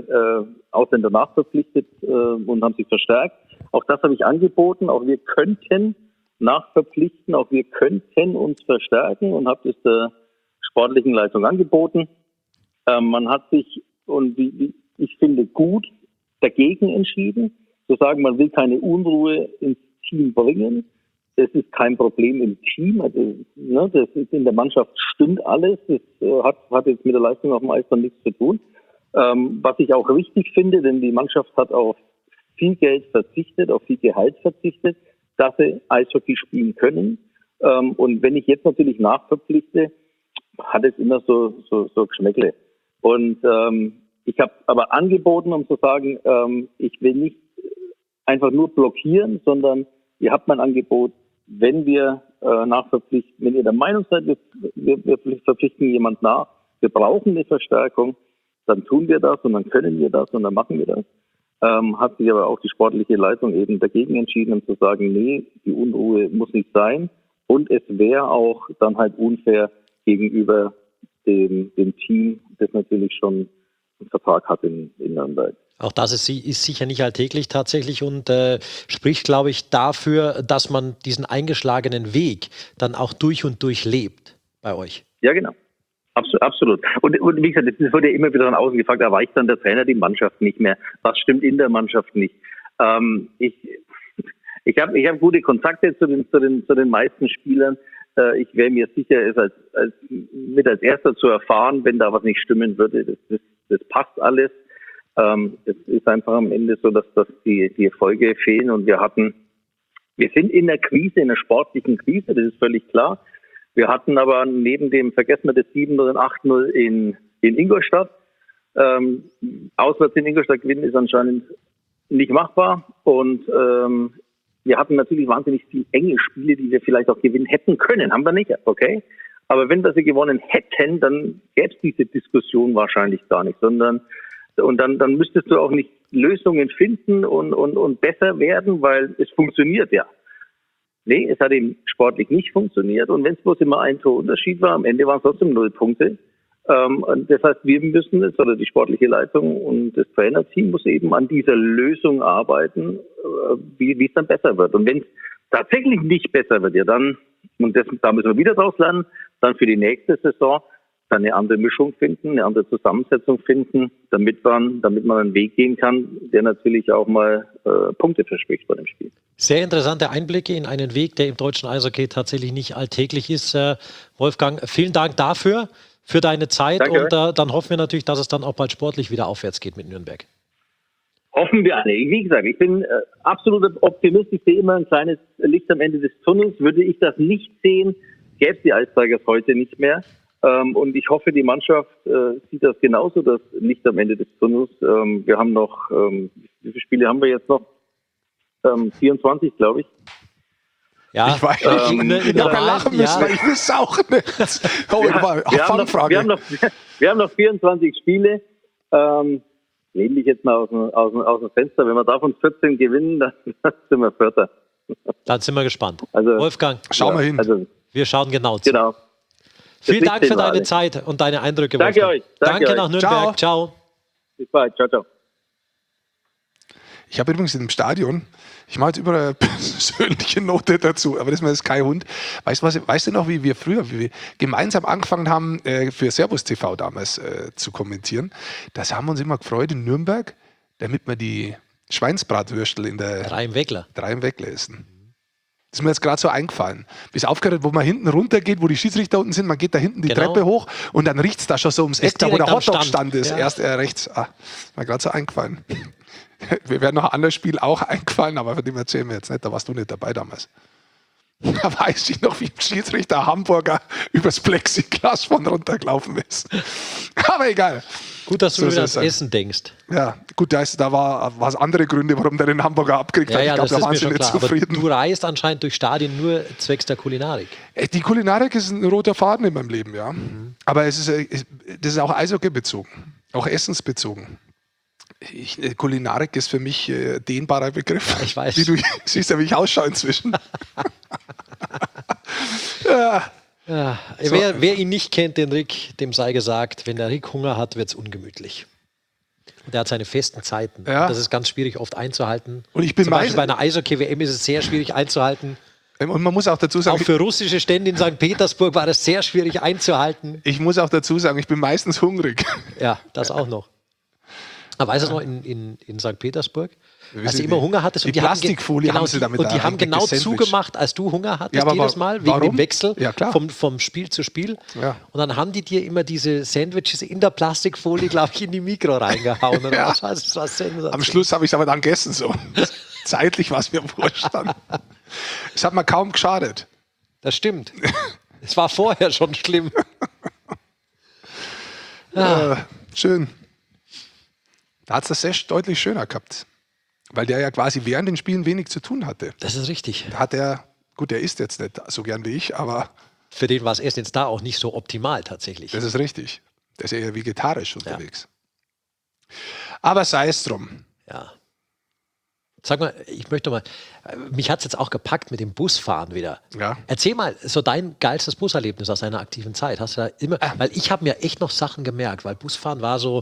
2 Ausländer nachverpflichtet und haben sich verstärkt. Auch das habe ich angeboten. Auch wir könnten nachverpflichten, auch wir könnten uns verstärken und habe das der sportlichen Leitung angeboten. Man hat sich, und ich finde, gut dagegen entschieden, zu sagen, man will keine Unruhe ins Team bringen. Es ist kein Problem im Team. Also, das ist in der Mannschaft stimmt alles. Das hat jetzt mit der Leistung auf dem Eis dann nichts zu tun. Was ich auch richtig finde, denn die Mannschaft hat auf viel Geld verzichtet, auf viel Gehalt verzichtet, dass sie Eishockey spielen können. Und wenn ich jetzt natürlich nachverpflichte, hat es immer so Geschmäckle. Und ich habe aber angeboten, um zu sagen, ich will nicht einfach nur blockieren, sondern ihr habt mein Angebot, wenn wir nachverpflichten, wenn ihr der Meinung seid, wir verpflichten jemand nach, wir brauchen eine Verstärkung, dann tun wir das und dann können wir das und dann machen wir das. Hat sich aber auch die sportliche Leitung eben dagegen entschieden, um zu sagen, nee, die Unruhe muss nicht sein und es wäre auch dann halt unfair gegenüber dem Team, das natürlich schon einen Vertrag hat in Nürnberg. Auch das ist sicher nicht alltäglich tatsächlich und spricht, glaube ich, dafür, dass man diesen eingeschlagenen Weg dann auch durch und durch lebt bei euch. Ja, genau. Absolut. Und wie gesagt, es wird ja immer wieder von außen gefragt, erreicht dann der Trainer die Mannschaft nicht mehr? Was stimmt in der Mannschaft nicht? Ich hab gute Kontakte zu den meisten Spielern. Ich wäre mir sicher, es als Erster zu erfahren, wenn da was nicht stimmen würde. Das passt alles. Es ist einfach am Ende so, dass die Erfolge fehlen und wir sind in der Krise, in der sportlichen Krise, das ist völlig klar. Wir hatten aber neben dem, vergessen wir das 7-0 und 8-0 in Ingolstadt. Auswärts in Ingolstadt gewinnen ist anscheinend nicht machbar. Und wir hatten natürlich wahnsinnig viele enge Spiele, die wir vielleicht auch gewinnen hätten können. Haben wir nicht, okay. Aber wenn wir sie gewonnen hätten, dann gäbe es diese Diskussion wahrscheinlich gar nicht. Und dann müsstest du auch nicht Lösungen finden und besser werden, weil es funktioniert ja. Nee, es hat eben sportlich nicht funktioniert und wenn es bloß immer ein Torunterschied war, am Ende waren es trotzdem 0 Punkte. Und das heißt, wir müssen jetzt, oder die sportliche Leitung und das Trainerteam muss eben an dieser Lösung arbeiten, wie es dann besser wird. Und wenn es tatsächlich nicht besser wird, ja dann, da müssen wir wieder draus lernen, dann für die nächste Saison dann eine andere Mischung finden, eine andere Zusammensetzung finden, damit man einen Weg gehen kann, der natürlich auch mal Punkte verspricht bei dem Spiel. Sehr interessante Einblicke in einen Weg, der im deutschen Eishockey tatsächlich nicht alltäglich ist. Wolfgang, vielen Dank dafür, für deine Zeit. Danke. Und dann hoffen wir natürlich, dass es dann auch bald sportlich wieder aufwärts geht mit Nürnberg. Hoffen wir alle. Wie gesagt, ich bin absolut Optimist. Ich sehe immer ein kleines Licht am Ende des Tunnels. Würde ich das nicht sehen, gäbe es die Ice Tigers heute nicht mehr. Und ich hoffe, die Mannschaft sieht das genauso, das Licht am Ende des Tunnels. Wir haben noch, wie viele Spiele haben wir jetzt noch? 24, glaube ich. Ja, ich weiß nicht. Ich habe lachen müssen, weil ich wüsste auch nicht. Oh, wir haben noch 24 Spiele. Lehne dich jetzt mal aus dem Fenster. Wenn wir davon 14 gewinnen, dann sind wir Vierter. Dann sind wir gespannt. Also, Wolfgang, schauen wir hin. Also, wir schauen genau zu. Genau. Vielen Dank für deine Zeit und deine Eindrücke. Danke Wolfgang. euch. Danke nach Nürnberg. Ciao. Bis bald. Ciao, ciao. Ich habe übrigens im Stadion, ich mache jetzt über eine persönliche Note dazu, aber das ist kein Hund. Weißt du noch, wie wir gemeinsam angefangen haben, für Servus TV damals zu kommentieren? Das haben wir uns immer gefreut in Nürnberg, damit wir die Schweinsbratwürstel in der Drei im Weckler essen. Das ist mir jetzt gerade so eingefallen. Bis aufgehört, wo man hinten runtergeht, wo die Schiedsrichter unten sind, man geht da hinten die Treppe hoch und dann riecht es da schon so ums Eck, da wo der Hotdog-Stand ist. Ja. Erst rechts. Mir gerade so eingefallen. Wir werden noch ein anderes Spiel auch eingefallen, aber von dem erzählen wir jetzt nicht. Da warst du nicht dabei damals. Da weiß ich noch, wie ein Schiedsrichter Hamburger übers Plexiglas von runtergelaufen ist. Aber egal. Gut, dass du wieder ans Essen denkst. Ja, gut, da war es andere Gründe, warum der den Hamburger abkriegt hat. Ja, ich glaube, da waren sie nicht zufrieden. Aber du reist anscheinend durch Stadien nur zwecks der Kulinarik. Die Kulinarik ist ein roter Faden in meinem Leben, ja. Aber das ist auch Eishockey bezogen, auch essensbezogen. Kulinarik ist für mich dehnbarer Begriff. Ja, ich weiß. Wie du siehst ja, wie ich ausschaue inzwischen. Ja. Ja, wer ihn nicht kennt, den Rick, dem sei gesagt, wenn der Rick Hunger hat, wird es ungemütlich. Und er hat seine festen Zeiten. Ja. Und das ist ganz schwierig oft einzuhalten. Und ich bin Zum Beispiel bei einer Eishockey-WM ist es sehr schwierig einzuhalten. Und man muss auch dazu sagen, auch für russische Stände in St. Petersburg war das sehr schwierig einzuhalten. Ich muss auch dazu sagen, ich bin meistens hungrig. Ja, das auch noch. Aber weißt du noch, in St. Petersburg, als du immer Hunger hattest, die Plastikfolie haben sie damit. Und die haben genau zugemacht, als du Hunger hattest, ja, jedes Mal, wegen dem Wechsel vom Spiel zu Spiel. Ja. Und dann haben die dir immer diese Sandwiches in der Plastikfolie, glaube ich, in die Mikro reingehauen. Oder ja. Das war sensationell. Am Schluss habe ich es aber dann gegessen. So. Zeitlich war es mir wurscht dann. Es hat mir kaum geschadet. Das stimmt. Es war vorher schon schlimm. Schön. Da hat es das Sesh deutlich schöner gehabt. Weil der ja quasi während den Spielen wenig zu tun hatte. Das ist richtig. Da hat er, gut, der isst jetzt nicht so gern wie ich, aber... Für den war es erst jetzt da auch nicht so optimal tatsächlich. Das ist richtig. Der ist eher vegetarisch unterwegs. Ja. Aber sei es drum. Ja. Sag mal, ich möchte mal, mich hat es jetzt auch gepackt mit dem Busfahren wieder. Ja. Erzähl mal, so dein geilstes Buserlebnis aus deiner aktiven Zeit. Hast du da immer, weil ich habe mir echt noch Sachen gemerkt, weil Busfahren war so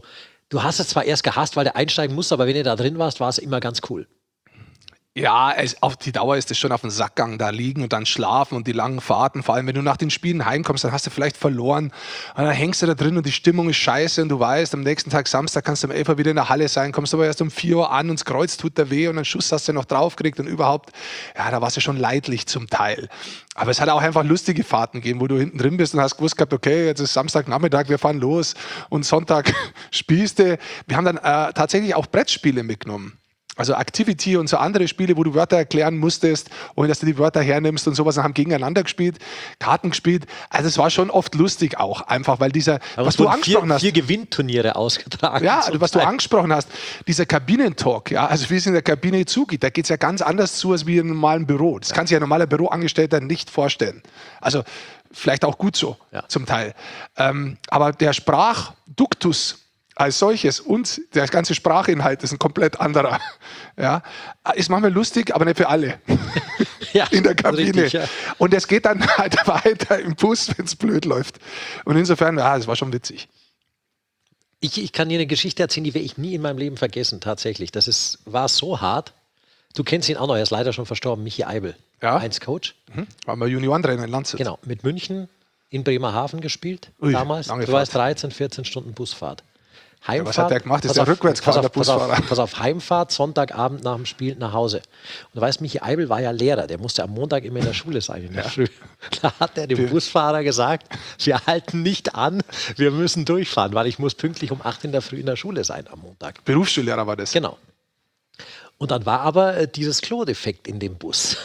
Du hast es zwar erst gehasst, weil du einsteigen musst, aber wenn du da drin warst, war es immer ganz cool. Ja, auf die Dauer ist es schon auf dem Sackgang da liegen und dann schlafen und die langen Fahrten. Vor allem, wenn du nach den Spielen heimkommst, dann hast du vielleicht verloren. Und dann hängst du da drin und die Stimmung ist scheiße und du weißt, am nächsten Tag Samstag kannst du um 11 Uhr wieder in der Halle sein, kommst aber erst um 4 Uhr an und das Kreuz tut dir weh und einen Schuss hast du noch draufgekriegt und überhaupt, ja, da warst du schon leidlich zum Teil. Aber es hat auch einfach lustige Fahrten gegeben, wo du hinten drin bist und hast gewusst gehabt, okay, jetzt ist Samstagnachmittag, wir fahren los und Sonntag spielst du. Wir haben dann tatsächlich auch Brettspiele mitgenommen. Also Activity und so andere Spiele, wo du Wörter erklären musstest, ohne dass du die Wörter hernimmst und sowas, und haben gegeneinander gespielt, Karten gespielt. Also es war schon oft lustig auch, einfach, weil dieser, aber was du angesprochen hast. 4 Gewinnturniere ausgetragen. Ja, was du angesprochen hast, dieser Kabinentalk, ja, also wie es in der Kabine zugeht, da geht es ja ganz anders zu als wie in einem normalen Büro. Das kann sich ein normaler Büroangestellter nicht vorstellen. Also vielleicht auch gut so, zum Teil. Aber der Sprachduktus als solches und der ganze Sprachinhalt ist ein komplett anderer. Ja, ist manchmal lustig, aber nicht für alle. Ja, in der Kabine. richtig, ja. Und es geht dann halt weiter im Bus, wenn es blöd läuft. Und insofern, ja, das war schon witzig. Ich kann dir eine Geschichte erzählen, die werde ich nie in meinem Leben vergessen, tatsächlich. War so hart. Du kennst ihn auch noch, er ist leider schon verstorben, Michi Eibel, Ja. 1-Coach. War mal Juniorentrainer in Landshut. Genau, mit München in Bremerhaven gespielt, Ui, damals. lange Du weißt, 13, 14 Stunden Busfahrt. Heimfahrt, was hat der gemacht? Ist der rückwärts gefahren, der Busfahrer? Pass auf, Heimfahrt, Sonntagabend nach dem Spiel nach Hause. Und du weißt, Michi Eibel war ja Lehrer, der musste am Montag immer in der Schule sein, in der Früh. Da hat er dem Busfahrer gesagt, wir halten nicht an, wir müssen durchfahren, weil ich muss pünktlich um 8 in der Früh in der Schule sein am Montag. Berufsschullehrer war das. Genau. Und dann war aber dieses Klo defekt in dem Bus.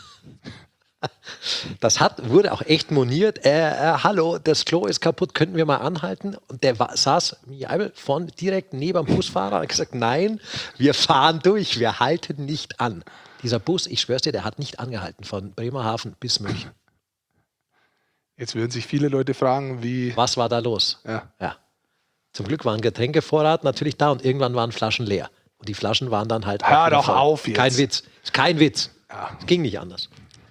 Das wurde auch echt moniert. Hallo, das Klo ist kaputt, könnten wir mal anhalten? Und der saß direkt neben dem Busfahrer und hat gesagt, nein, wir fahren durch, wir halten nicht an. Dieser Bus, ich schwör's dir, der hat nicht angehalten von Bremerhaven bis München. Jetzt würden sich viele Leute fragen, wie... Was war da los? Ja. Zum Glück war ein Getränkevorrat natürlich da und irgendwann waren Flaschen leer. Und die Flaschen waren dann halt... Hör doch auf jetzt. Kein Witz. Ist kein Witz. Ja. Es ging nicht anders.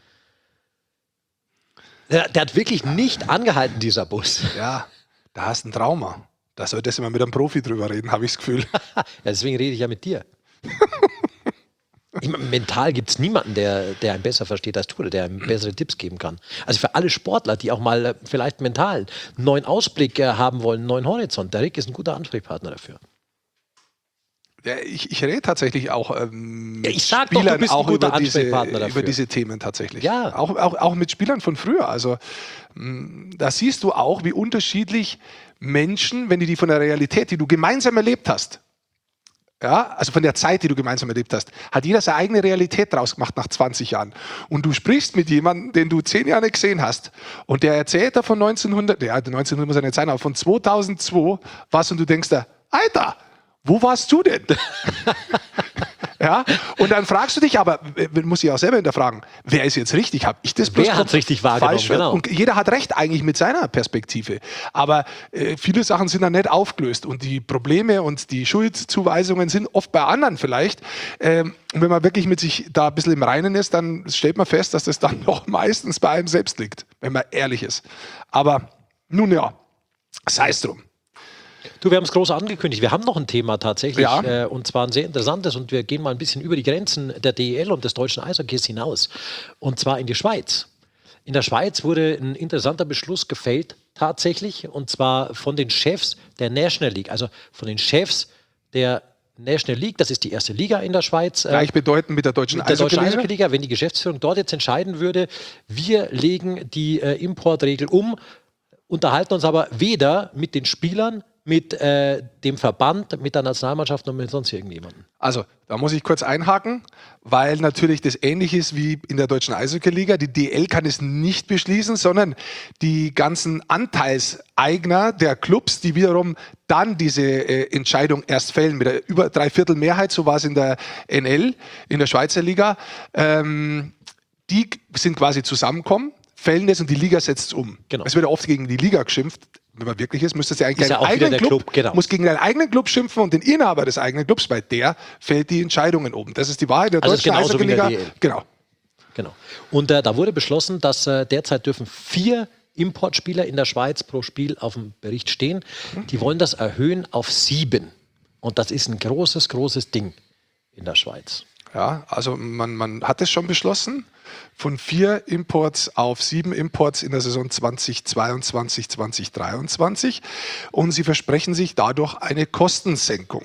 Der hat wirklich nicht angehalten, dieser Bus. Ja, da hast du ein Trauma. Da solltest du mal mit einem Profi drüber reden, habe ich das Gefühl. Ja, deswegen rede ich ja mit dir. Mental gibt es niemanden, der einen besser versteht als du oder der einem bessere Tipps geben kann. Also für alle Sportler, die auch mal vielleicht mental einen neuen Ausblick haben wollen, einen neuen Horizont, der Rick ist ein guter Ansprechpartner dafür. Ja, ich rede tatsächlich auch mit ich sag doch, du bist ein guter Ansprechpartner dafür. über diese Themen tatsächlich. Ja. Auch mit Spielern von früher. Also da siehst du auch, wie unterschiedlich Menschen, wenn die von der Realität, die du gemeinsam erlebt hast, ja, also von der Zeit, die du gemeinsam erlebt hast, hat jeder seine eigene Realität draus gemacht nach 20 Jahren. Und du sprichst mit jemandem, den du 10 Jahre nicht gesehen hast und der erzählt da von 1900 muss ja nicht sein, aber von 2002 was und du denkst da, Alter, wo warst du denn? Ja, und dann fragst du dich, aber muss ich auch selber hinterfragen, wer ist jetzt richtig? Habe ich das bloß wer hat richtig wahrgenommen? Falsch? Genau. Und jeder hat recht eigentlich mit seiner Perspektive. Aber viele Sachen sind dann nicht aufgelöst und die Probleme und die Schuldzuweisungen sind oft bei anderen vielleicht. Und wenn man wirklich mit sich da ein bisschen im Reinen ist, dann stellt man fest, dass das dann doch meistens bei einem selbst liegt, wenn man ehrlich ist. Aber nun ja, sei es drum. Du, wir haben es groß angekündigt. Wir haben noch ein Thema tatsächlich, Ja. und zwar ein sehr interessantes, und wir gehen mal ein bisschen über die Grenzen der DEL und des deutschen Eishockeys hinaus. Und zwar in die Schweiz. In der Schweiz wurde ein interessanter Beschluss gefällt, tatsächlich, und zwar von den Chefs der National League, also von den Chefs der National League, das ist die erste Liga in der Schweiz. Gleichbedeutend mit der deutschen Eishockey-Liga. Wenn die Geschäftsführung dort jetzt entscheiden würde, wir legen die Importregel um, unterhalten uns aber weder mit den Spielern, mit dem Verband, mit der Nationalmannschaft und mit sonst irgendjemandem. Also, da muss ich kurz einhaken, weil natürlich das ähnlich ist wie in der deutschen Eishockey-Liga. Die DL kann es nicht beschließen, sondern die ganzen Anteilseigner der Clubs, die wiederum dann diese Entscheidung erst fällen, mit der über 3/4 Mehrheit, so war es in der NL, in der Schweizer Liga, die sind quasi zusammenkommen, fällen das und die Liga setzt es um. Genau. Es wird ja oft gegen die Liga geschimpft. Wenn man wirklich ist, müsste es ja eigentlich ja einen eigenen Club, genau. muss gegen einen eigenen Club schimpfen und den Inhaber des eigenen Clubs, weil der fällt die Entscheidungen um. Das ist die Wahrheit der deutschen Eishockey-Liga. Genau. Und da wurde beschlossen, dass derzeit dürfen 4 Importspieler in der Schweiz pro Spiel auf dem Bericht stehen. Die wollen das erhöhen auf 7. Und das ist ein großes, großes Ding in der Schweiz. Ja, also man hat es schon beschlossen, von 4 Imports auf 7 Imports in der Saison 2022, 2023. Und sie versprechen sich dadurch eine Kostensenkung.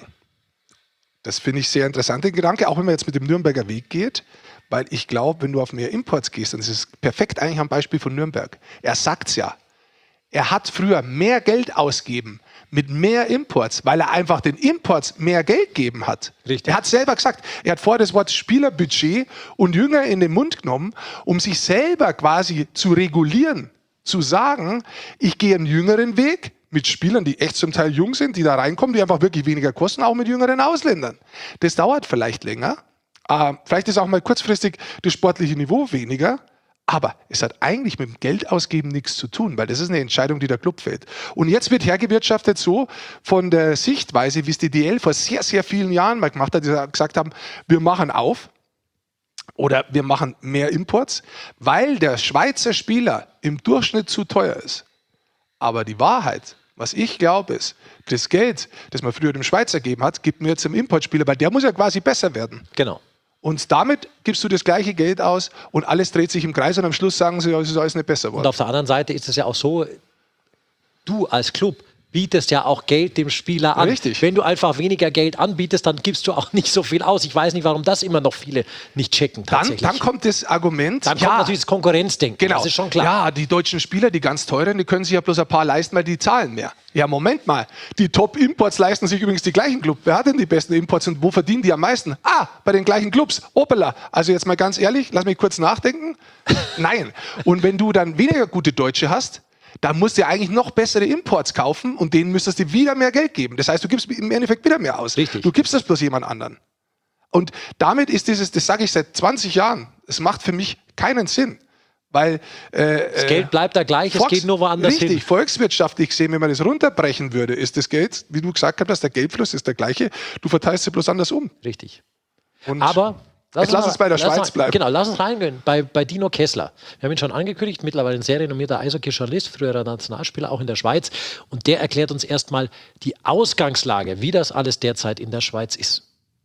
Das finde ich sehr interessant, den Gedanke, auch wenn man jetzt mit dem Nürnberger Weg geht, weil ich glaube, wenn du auf mehr Imports gehst, und das ist perfekt eigentlich am Beispiel von Nürnberg, er sagt es ja, er hat früher mehr Geld ausgegeben mit mehr Imports, weil er einfach den Imports mehr Geld gegeben hat. Richtig. Er hat selber gesagt, er hat vorher das Wort Spielerbudget und Jünger in den Mund genommen, um sich selber quasi zu regulieren, zu sagen, ich gehe einen jüngeren Weg mit Spielern, die echt zum Teil jung sind, die da reinkommen, die einfach wirklich weniger kosten, auch mit jüngeren Ausländern. Das dauert vielleicht länger. Vielleicht ist auch mal kurzfristig das sportliche Niveau weniger. Aber es hat eigentlich mit dem Geldausgeben nichts zu tun, weil das ist eine Entscheidung, die der Club fällt. Und jetzt wird hergewirtschaftet so von der Sichtweise, wie es die DL vor sehr, sehr vielen Jahren mal gemacht hat, die gesagt haben, wir machen auf oder wir machen mehr Imports, weil der Schweizer Spieler im Durchschnitt zu teuer ist. Aber die Wahrheit, was ich glaube, ist, das Geld, das man früher dem Schweizer gegeben hat, gibt mir jetzt dem Importspieler, weil der muss ja quasi besser werden. Genau. Und damit gibst du das gleiche Geld aus und alles dreht sich im Kreis und am Schluss sagen sie, ja, es ist alles nicht besser geworden. Und auf der anderen Seite ist es ja auch so, du als Club bietest ja auch Geld dem Spieler an. Richtig. Wenn du einfach weniger Geld anbietest, dann gibst du auch nicht so viel aus. Ich weiß nicht, warum das immer noch viele nicht checken tatsächlich. Dann kommt das Argument. Dann kommt natürlich das Konkurrenzdenken. Genau. Das ist schon klar. Ja, die deutschen Spieler, die ganz teuren, die können sich ja bloß ein paar leisten, weil die zahlen mehr. Ja, Moment mal. Die Top-Imports leisten sich übrigens die gleichen Clubs. Wer hat denn die besten Imports und wo verdienen die am meisten? Bei den gleichen Clubs. Opala. Also jetzt mal ganz ehrlich, lass mich kurz nachdenken. Nein. Und wenn du dann weniger gute Deutsche hast, dann musst du ja eigentlich noch bessere Imports kaufen und denen müsstest du wieder mehr Geld geben. Das heißt, du gibst im Endeffekt wieder mehr aus. Richtig. Du gibst das bloß jemand anderen. Und damit ist das sage ich seit 20 Jahren, es macht für mich keinen Sinn. Weil das Geld bleibt da gleich, es geht nur woanders hin. Richtig, volkswirtschaftlich gesehen, wenn man das runterbrechen würde, ist das Geld, wie du gesagt hast, der Geldfluss ist der gleiche, du verteilst sie bloß anders um. Richtig. Und Aber lass uns bei der Schweiz bleiben. Genau, lass uns reingehen bei Dino Kessler. Wir haben ihn schon angekündigt, mittlerweile ein sehr renommierter Eishockey-Journalist, früherer Nationalspieler, auch in der Schweiz. Und der erklärt uns erstmal die Ausgangslage, wie das alles derzeit in der Schweiz ist.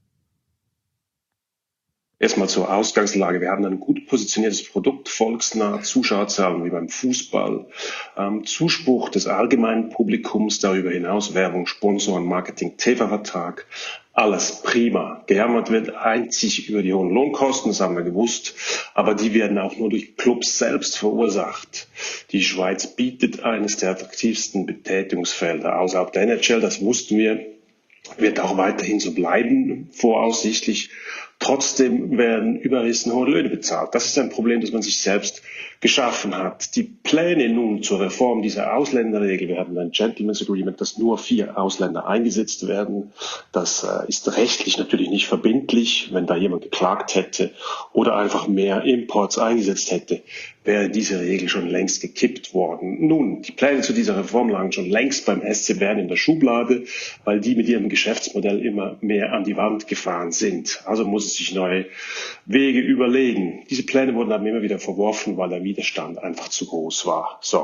Erstmal zur Ausgangslage. Wir haben ein gut positioniertes Produkt, volksnah, Zuschauerzahlen wie beim Fußball, Zuspruch des allgemeinen Publikums, darüber hinaus Werbung, Sponsoren, Marketing, TV-Vertrag. Alles prima. Gejammert wird einzig über die hohen Lohnkosten, das haben wir gewusst, aber die werden auch nur durch Clubs selbst verursacht. Die Schweiz bietet eines der attraktivsten Betätigungsfelder außerhalb der NHL, das wussten wir, wird auch weiterhin so bleiben, voraussichtlich. Trotzdem werden überrissen hohe Löhne bezahlt. Das ist ein Problem, das man sich selbst geschaffen hat. Die Pläne nun zur Reform dieser Ausländerregel, wir hatten ein Gentleman's Agreement, dass nur 4 Ausländer eingesetzt werden. Das ist rechtlich natürlich nicht verbindlich. Wenn da jemand geklagt hätte oder einfach mehr Imports eingesetzt hätte, wäre diese Regel schon längst gekippt worden. Nun, die Pläne zu dieser Reform lagen schon längst beim SC Bern in der Schublade, weil die mit ihrem Geschäftsmodell immer mehr an die Wand gefahren sind. Also muss es sich neue Wege überlegen. Diese Pläne wurden aber immer wieder verworfen, weil der Widerstand einfach zu groß war. So.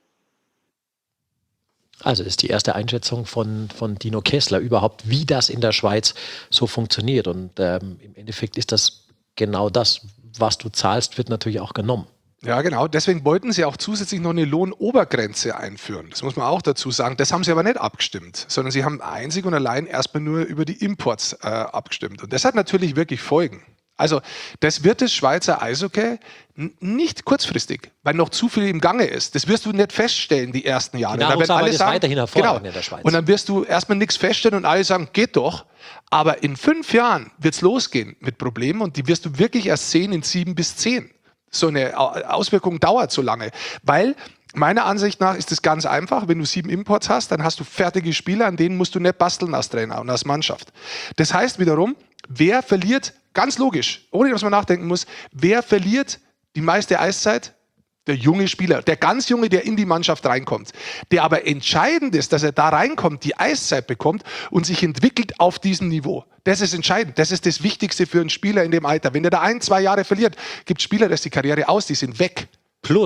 Also das ist die erste Einschätzung von Dino Kessler überhaupt, wie das in der Schweiz so funktioniert. Und im Endeffekt ist das genau das, was du zahlst, wird natürlich auch genommen. Ja, genau. Deswegen wollten sie auch zusätzlich noch eine Lohnobergrenze einführen. Das muss man auch dazu sagen. Das haben sie aber nicht abgestimmt, sondern sie haben einzig und allein erstmal nur über die Imports abgestimmt. Und das hat natürlich wirklich Folgen. Also das wird das Schweizer Eishockey nicht kurzfristig, weil noch zu viel im Gange ist. Das wirst du nicht feststellen die ersten Jahre. Die Nahrungsarbeit ist weiterhin hervorragend in der Schweiz. Und dann wirst du erstmal nichts feststellen und alle sagen, geht doch. Aber in 5 Jahren wird es losgehen mit Problemen und die wirst du wirklich erst sehen in 7 bis 10. So eine Auswirkung dauert so lange, weil meiner Ansicht nach ist es ganz einfach, wenn du 7 Imports hast, dann hast du fertige Spieler, an denen musst du nicht basteln als Trainer und als Mannschaft. Das heißt wiederum, wer verliert, ganz logisch, ohne dass man nachdenken muss, wer verliert die meiste Eiszeit? Der junge Spieler, der ganz junge, der in die Mannschaft reinkommt, der aber entscheidend ist, dass er da reinkommt, die Eiszeit bekommt und sich entwickelt auf diesem Niveau. Das ist entscheidend. Das ist das Wichtigste für einen Spieler in dem Alter. Wenn der da 1, 2 Jahre verliert, gibt es Spieler, da ist die Karriere aus, die sind weg. Plus,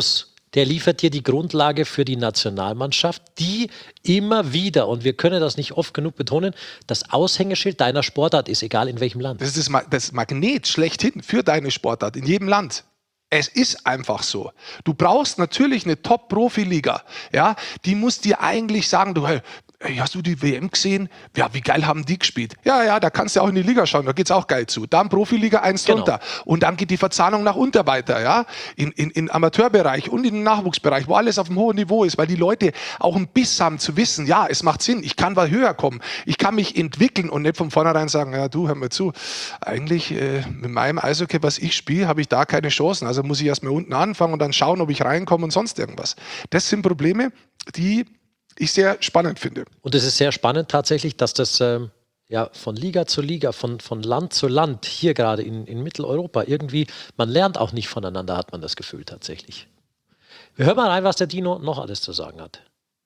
der liefert dir die Grundlage für die Nationalmannschaft, die immer wieder, und wir können das nicht oft genug betonen, das Aushängeschild deiner Sportart ist, egal in welchem Land. Das ist das Magnet schlechthin für deine Sportart in jedem Land. Es ist einfach so. Du brauchst natürlich eine Top-Profi-Liga. Ja, die muss dir eigentlich sagen, du, hey, hast du die WM gesehen? Ja, wie geil haben die gespielt? Ja, da kannst du auch in die Liga schauen, da geht's auch geil zu. Dann Profiliga 1 drunter. Und dann geht die Verzahnung nach unten weiter, ja? In Amateurbereich und in den Nachwuchsbereich, wo alles auf einem hohen Niveau ist, weil die Leute auch einen Biss haben zu wissen, ja, es macht Sinn, ich kann mal höher kommen, ich kann mich entwickeln und nicht von vornherein sagen, ja, du, hör mir zu, eigentlich mit meinem Eishockey, was ich spiele, habe ich da keine Chancen. Also muss ich erst mal unten anfangen und dann schauen, ob ich reinkomme und sonst irgendwas. Das sind Probleme, die ich sehr spannend finde. Und es ist sehr spannend tatsächlich, dass das von Liga zu Liga, von Land zu Land, hier gerade in Mitteleuropa, irgendwie, man lernt auch nicht voneinander, hat man das Gefühl tatsächlich. Wir hören mal rein, was der Dino noch alles zu sagen hat.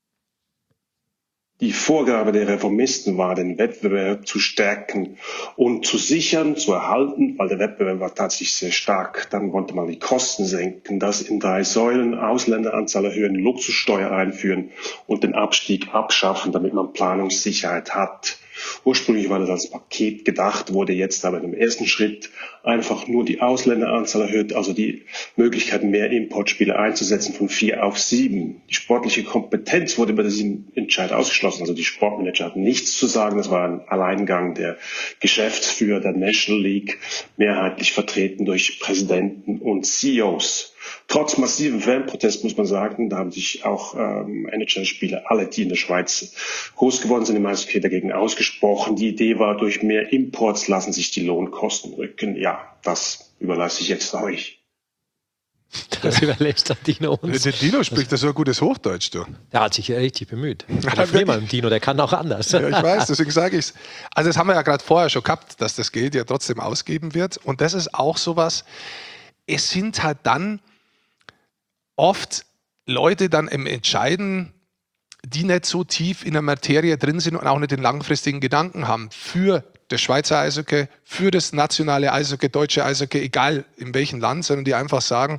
Die Vorgabe der Reformisten war, den Wettbewerb zu stärken und zu sichern, zu erhalten, weil der Wettbewerb war tatsächlich sehr stark. Dann wollte man die Kosten senken, das in 3 Säulen, Ausländeranzahl erhöhen, Luxussteuer einführen und den Abstieg abschaffen, damit man Planungssicherheit hat. Ursprünglich war das als Paket gedacht, wurde jetzt aber im ersten Schritt einfach nur die Ausländeranzahl erhöht, also die Möglichkeit, mehr Importspieler einzusetzen von 4 auf 7. Die sportliche Kompetenz wurde bei diesem Entscheid ausgeschlossen, also die Sportmanager hatten nichts zu sagen. Das war ein Alleingang der Geschäftsführer der National League, mehrheitlich vertreten durch Präsidenten und CEOs. Trotz massiven Fanprotest muss man sagen, da haben sich auch NHL-Spieler, alle, die in der Schweiz groß geworden sind, im Eishockey dagegen ausgesprochen. Die Idee war, durch mehr Imports lassen sich die Lohnkosten rücken. Ja, das überlasse ich jetzt euch. Das überlässt der Dino uns. Der Dino spricht da so ein gutes Hochdeutsch, du. Der hat sich richtig bemüht. Ich nehme mal im Dino, der kann auch anders. Ja, ich weiß, deswegen sage ich es. Also das haben wir ja gerade vorher schon gehabt, dass das Geld ja trotzdem ausgeben wird. Und das ist auch sowas, es sind halt dann oft Leute dann im Entscheiden, die nicht so tief in der Materie drin sind und auch nicht den langfristigen Gedanken haben für das Schweizer Eishockey, für das nationale Eishockey, deutsche Eishockey, egal in welchem Land, sondern die einfach sagen,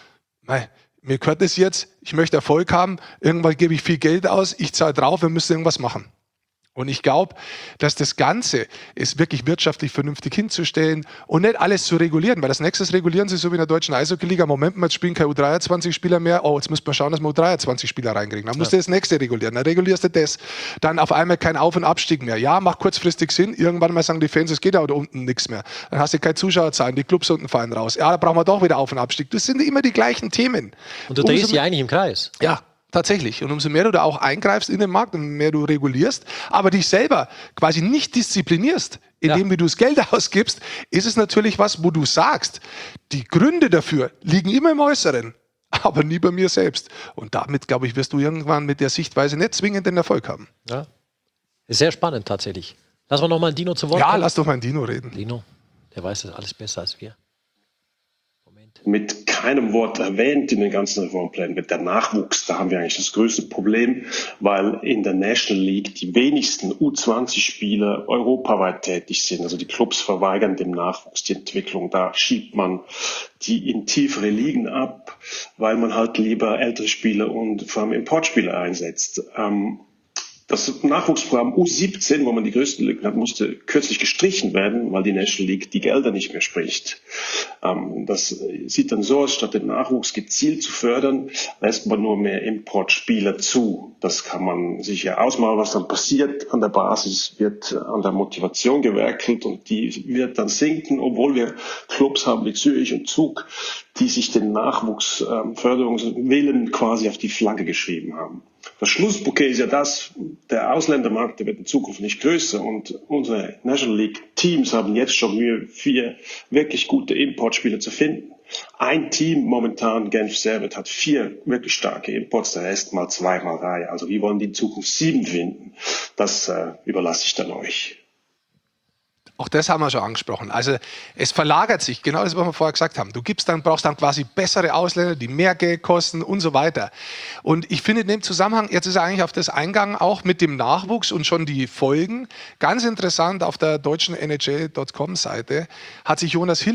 mir gehört das jetzt, ich möchte Erfolg haben, irgendwann gebe ich viel Geld aus, ich zahle drauf, wir müssen irgendwas machen. Und ich glaube, dass das Ganze ist wirklich wirtschaftlich vernünftig hinzustellen und nicht alles zu regulieren, weil das nächste regulieren sie so wie in der deutschen Eishockey-Liga. Moment mal, jetzt spielen keine U23-Spieler mehr. Oh, jetzt müssen wir schauen, dass wir U23-Spieler reinkriegen. Dann musst du das nächste regulieren. Dann regulierst du das. Dann auf einmal kein Auf- und Abstieg mehr. Ja, macht kurzfristig Sinn. Irgendwann mal sagen die Fans, es geht ja da unten nichts mehr. Dann hast du keine Zuschauerzahlen, die Clubs unten fallen raus. Ja, da brauchen wir doch wieder Auf- und Abstieg. Das sind immer die gleichen Themen. Und du drehst dich eigentlich im Kreis. Ja. Tatsächlich. Und umso mehr du da auch eingreifst in den Markt, umso mehr du regulierst, aber dich selber quasi nicht disziplinierst, indem du das Geld ausgibst, ist es natürlich was, wo du sagst, die Gründe dafür liegen immer im Äußeren, aber nie bei mir selbst. Und damit, glaube ich, wirst du irgendwann mit der Sichtweise nicht zwingend den Erfolg haben. Ja. Ist sehr spannend tatsächlich. Lass mal noch mal Dino zu Wort kommen. Ja, lass doch mal einen Dino reden. Dino, der weiß das alles besser als wir. Mit keinem Wort erwähnt in den ganzen Reformplänen wird der Nachwuchs. Da haben wir eigentlich das größte Problem, weil in der National League die wenigsten U20-Spieler europaweit tätig sind. Also die Clubs verweigern dem Nachwuchs die Entwicklung. Da schiebt man die in tiefere Ligen ab, weil man halt lieber ältere Spieler und vor allem Importspieler einsetzt. Das Nachwuchsprogramm U17, wo man die größten Lücken hat, musste kürzlich gestrichen werden, weil die National League die Gelder nicht mehr spricht. Das sieht dann so aus, statt den Nachwuchs gezielt zu fördern, lässt man nur mehr Importspieler zu. Das kann man sich ja ausmalen, was dann passiert. An der Basis wird an der Motivation gewerkelt und die wird dann sinken, obwohl wir Clubs haben wie Zürich und Zug, die sich den Nachwuchsförderungswillen quasi auf die Flagge geschrieben haben. Das Schlussbouquet ist ja das, der Ausländermarkt, der wird in Zukunft nicht größer und unsere National League Teams haben jetzt schon Mühe, 4 wirklich gute Importspieler zu finden. Ein Team momentan, Genf Servet, hat 4 wirklich starke Imports, der Rest mal 2, mal 3. Also wir wollen die in Zukunft 7 finden. Das überlasse ich dann euch. Auch das haben wir schon angesprochen. Also es verlagert sich, genau das, was wir vorher gesagt haben. Du brauchst dann quasi bessere Ausländer, die mehr Geld kosten und so weiter. Und ich finde in dem Zusammenhang, jetzt ist er eigentlich auf das Eingang auch mit dem Nachwuchs und schon die Folgen. Ganz interessant, auf der deutschen NHL.com-Seite hat sich Jonas Hiller,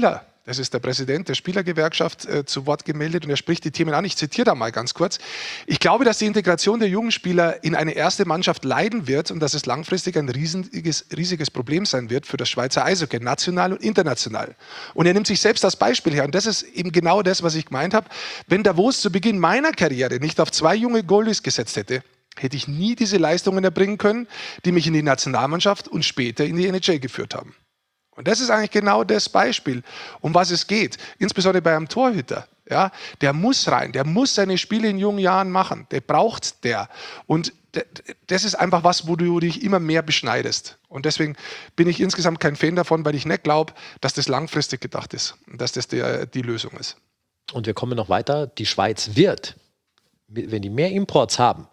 Es ist der Präsident der Spielergewerkschaft zu Wort gemeldet und er spricht die Themen an. Ich zitiere da mal ganz kurz. Ich glaube, dass die Integration der jungen Spieler in eine erste Mannschaft leiden wird und dass es langfristig ein riesiges Problem sein wird für das Schweizer Eishockey, national und international. Und er nimmt sich selbst als Beispiel her. Und das ist eben genau das, was ich gemeint habe. Wenn Davos zu Beginn meiner Karriere nicht auf 2 junge Goalies gesetzt hätte, hätte ich nie diese Leistungen erbringen können, die mich in die Nationalmannschaft und später in die NHL geführt haben. Und das ist eigentlich genau das Beispiel, um was es geht. Insbesondere bei einem Torhüter. Ja, der muss rein, der muss seine Spiele in jungen Jahren machen. Der braucht der. Und das ist einfach was, wo du dich immer mehr beschneidest. Und deswegen bin ich insgesamt kein Fan davon, weil ich nicht glaube, dass das langfristig gedacht ist und dass das die Lösung ist. Und wir kommen noch weiter. Die Schweiz wird, wenn die mehr Imports haben,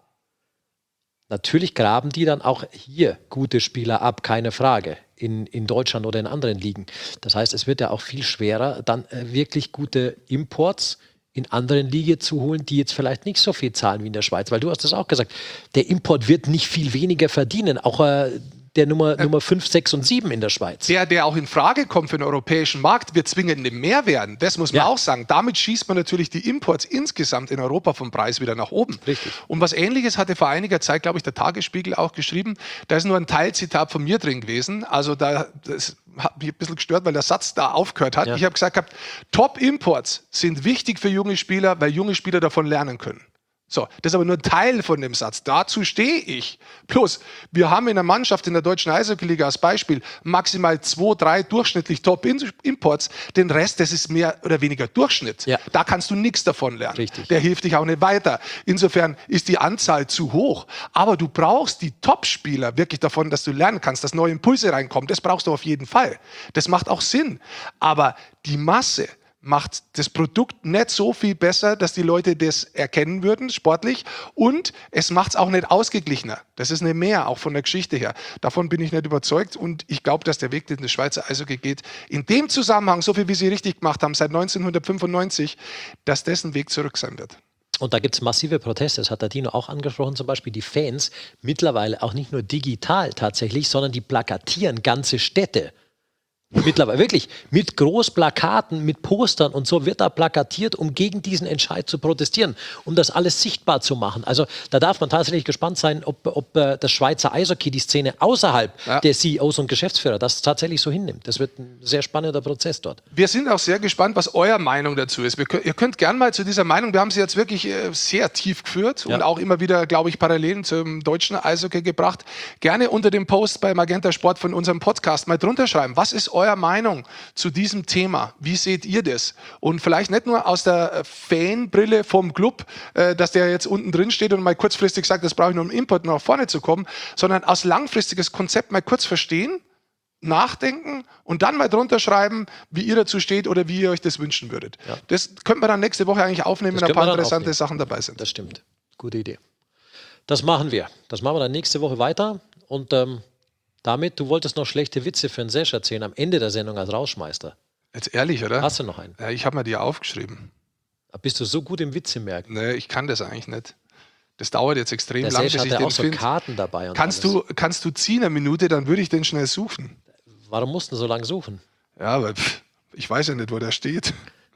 natürlich graben die dann auch hier gute Spieler ab, keine Frage, in Deutschland oder in anderen Ligen. Das heißt, es wird ja auch viel schwerer, dann wirklich gute Imports in anderen Ligen zu holen, die jetzt vielleicht nicht so viel zahlen wie in der Schweiz. Weil du hast das auch gesagt, der Import wird nicht viel weniger verdienen. Auch der Nummer 5, 6 und 7 in der Schweiz. Der auch in Frage kommt für den europäischen Markt, wird zwingend mehr werden. Das muss man auch sagen. Damit schießt man natürlich die Imports insgesamt in Europa vom Preis wieder nach oben. Richtig. Und was Ähnliches hatte vor einiger Zeit, glaube ich, der Tagesspiegel auch geschrieben. Da ist nur ein Teilzitat von mir drin gewesen. Also das hat mich ein bisschen gestört, weil der Satz da aufgehört hat. Ja. Ich habe gesagt, Top-Imports sind wichtig für junge Spieler, weil junge Spieler davon lernen können. So, das ist aber nur ein Teil von dem Satz. Dazu stehe ich. Plus, wir haben in der Mannschaft in der deutschen Eishockey-Liga als Beispiel maximal 2, 3 durchschnittlich Top-Imports. Den Rest, das ist mehr oder weniger Durchschnitt. Ja. Da kannst du nichts davon lernen. Richtig. Der hilft dich auch nicht weiter. Insofern ist die Anzahl zu hoch. Aber du brauchst die Top-Spieler wirklich davon, dass du lernen kannst, dass neue Impulse reinkommen. Das brauchst du auf jeden Fall. Das macht auch Sinn. Aber die Masse macht das Produkt nicht so viel besser, dass die Leute das erkennen würden, sportlich. Und es macht es auch nicht ausgeglichener. Das ist nicht mehr, auch von der Geschichte her. Davon bin ich nicht überzeugt. Und ich glaube, dass der Weg, den das Schweizer Eishockey geht, in dem Zusammenhang, so viel wie sie richtig gemacht haben, seit 1995, dass das ein Weg zurück sein wird. Und da gibt es massive Proteste, das hat der Dino auch angesprochen, zum Beispiel die Fans, mittlerweile auch nicht nur digital tatsächlich, sondern die plakatieren ganze Städte. Mittlerweile wirklich mit Großplakaten, mit Postern und so wird da plakatiert, um gegen diesen Entscheid zu protestieren, um das alles sichtbar zu machen. Also da darf man tatsächlich gespannt sein, ob das Schweizer Eishockey die Szene außerhalb der CEOs und Geschäftsführer das tatsächlich so hinnimmt. Das wird ein sehr spannender Prozess dort. Wir sind auch sehr gespannt, was eure Meinung dazu ist. Ihr könnt gerne mal zu dieser Meinung, wir haben sie jetzt wirklich sehr tief geführt und auch immer wieder, glaube ich, Parallelen zum deutschen Eishockey gebracht. Gerne unter dem Post bei Magenta Sport von unserem Podcast mal drunter schreiben. Was ist eure Meinung zu diesem Thema? Wie seht ihr das? Und vielleicht nicht nur aus der Fanbrille vom Club, dass der jetzt unten drin steht und mal kurzfristig sagt, das brauche ich nur im Import nach vorne zu kommen, sondern aus langfristiges Konzept mal kurz verstehen, nachdenken und dann mal drunter schreiben, wie ihr dazu steht oder wie ihr euch das wünschen würdet. Ja. Das könnten wir dann nächste Woche eigentlich aufnehmen, wenn ein paar interessante Sachen dabei sind. Das stimmt. Gute Idee. Das machen wir. Das machen wir dann nächste Woche weiter und damit, du wolltest noch schlechte Witze für einen Sesh erzählen am Ende der Sendung als Rausschmeißer. Jetzt ehrlich, oder? Hast du noch einen? Ja, ich habe mir die aufgeschrieben. Bist du so gut im Witze merken? Nee, ich kann das eigentlich nicht. Das dauert jetzt extrem lang, bis ich den finde. Karten dabei und kannst du ziehen eine Minute, dann würde ich den schnell suchen. Warum musst du so lange suchen? Ja, weil ich weiß ja nicht, wo der steht.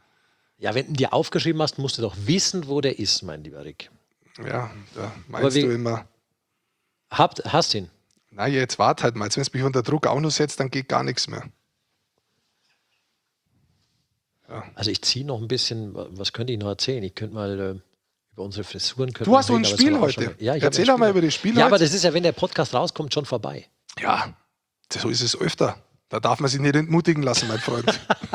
Ja, wenn du dir aufgeschrieben hast, musst du doch wissen, wo der ist, mein lieber Rick. Ja, da meinst du immer. Hast ihn? Na, jetzt wart halt mal. Wenn es mich unter Druck auch noch setzt, dann geht gar nichts mehr. Ja. Also ich ziehe noch ein bisschen, was könnte ich noch erzählen? Ich könnte mal über unsere Frisuren... Du hast so ein Spiel heute. Ja, erzähl doch mal über das Spiel heute. Ja, aber das ist ja, wenn der Podcast rauskommt, schon vorbei. Ja, so ist es öfter. Da darf man sich nicht entmutigen lassen, mein Freund.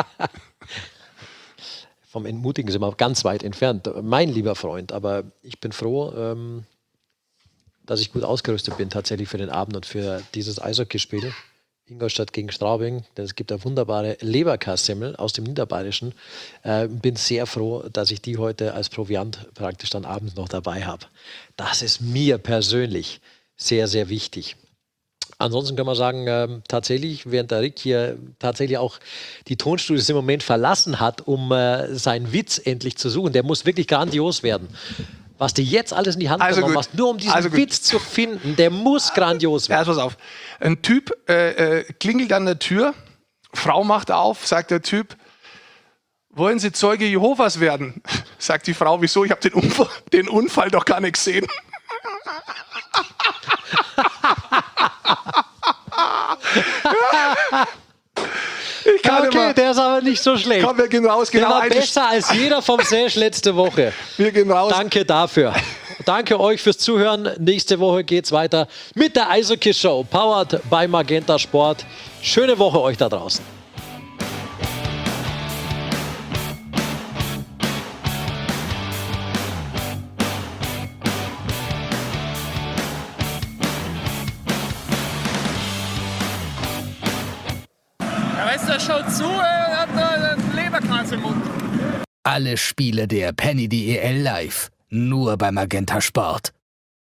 Vom Entmutigen sind wir ganz weit entfernt, mein lieber Freund. Aber ich bin froh, dass ich gut ausgerüstet bin tatsächlich für den Abend und für dieses Eishockeyspiel. Ingolstadt gegen Straubing. Es gibt eine wunderbare Leberkassemmel aus dem Niederbayerischen. Bin sehr froh, dass ich die heute als Proviant praktisch dann abends noch dabei habe. Das ist mir persönlich sehr, sehr wichtig. Ansonsten können wir sagen, tatsächlich, während der Rick hier tatsächlich auch die Tonstudios im Moment verlassen hat, um seinen Witz endlich zu suchen, der muss wirklich grandios werden. Was du jetzt alles in die Hand genommen hast, nur um diesen Witz zu finden, der muss grandios werden. Ja, pass auf. Ein Typ klingelt an der Tür, Frau macht auf, sagt der Typ, wollen Sie Zeuge Jehovas werden? Sagt die Frau, wieso? Ich habe den Unfall doch gar nicht gesehen. Okay, der ist aber nicht so schlecht. Komm, wir gehen raus. Der war besser als jeder vom Sesh letzte Woche. Wir gehen raus. Danke dafür. Danke euch fürs Zuhören. Nächste Woche geht's weiter mit der Eishockey-Show, powered by Magenta Sport. Schöne Woche euch da draußen. Weißt du, schaut zu, er hat einen Leberkranz im Mund. Alle Spiele der Penny DEL live. Nur bei Magenta Sport.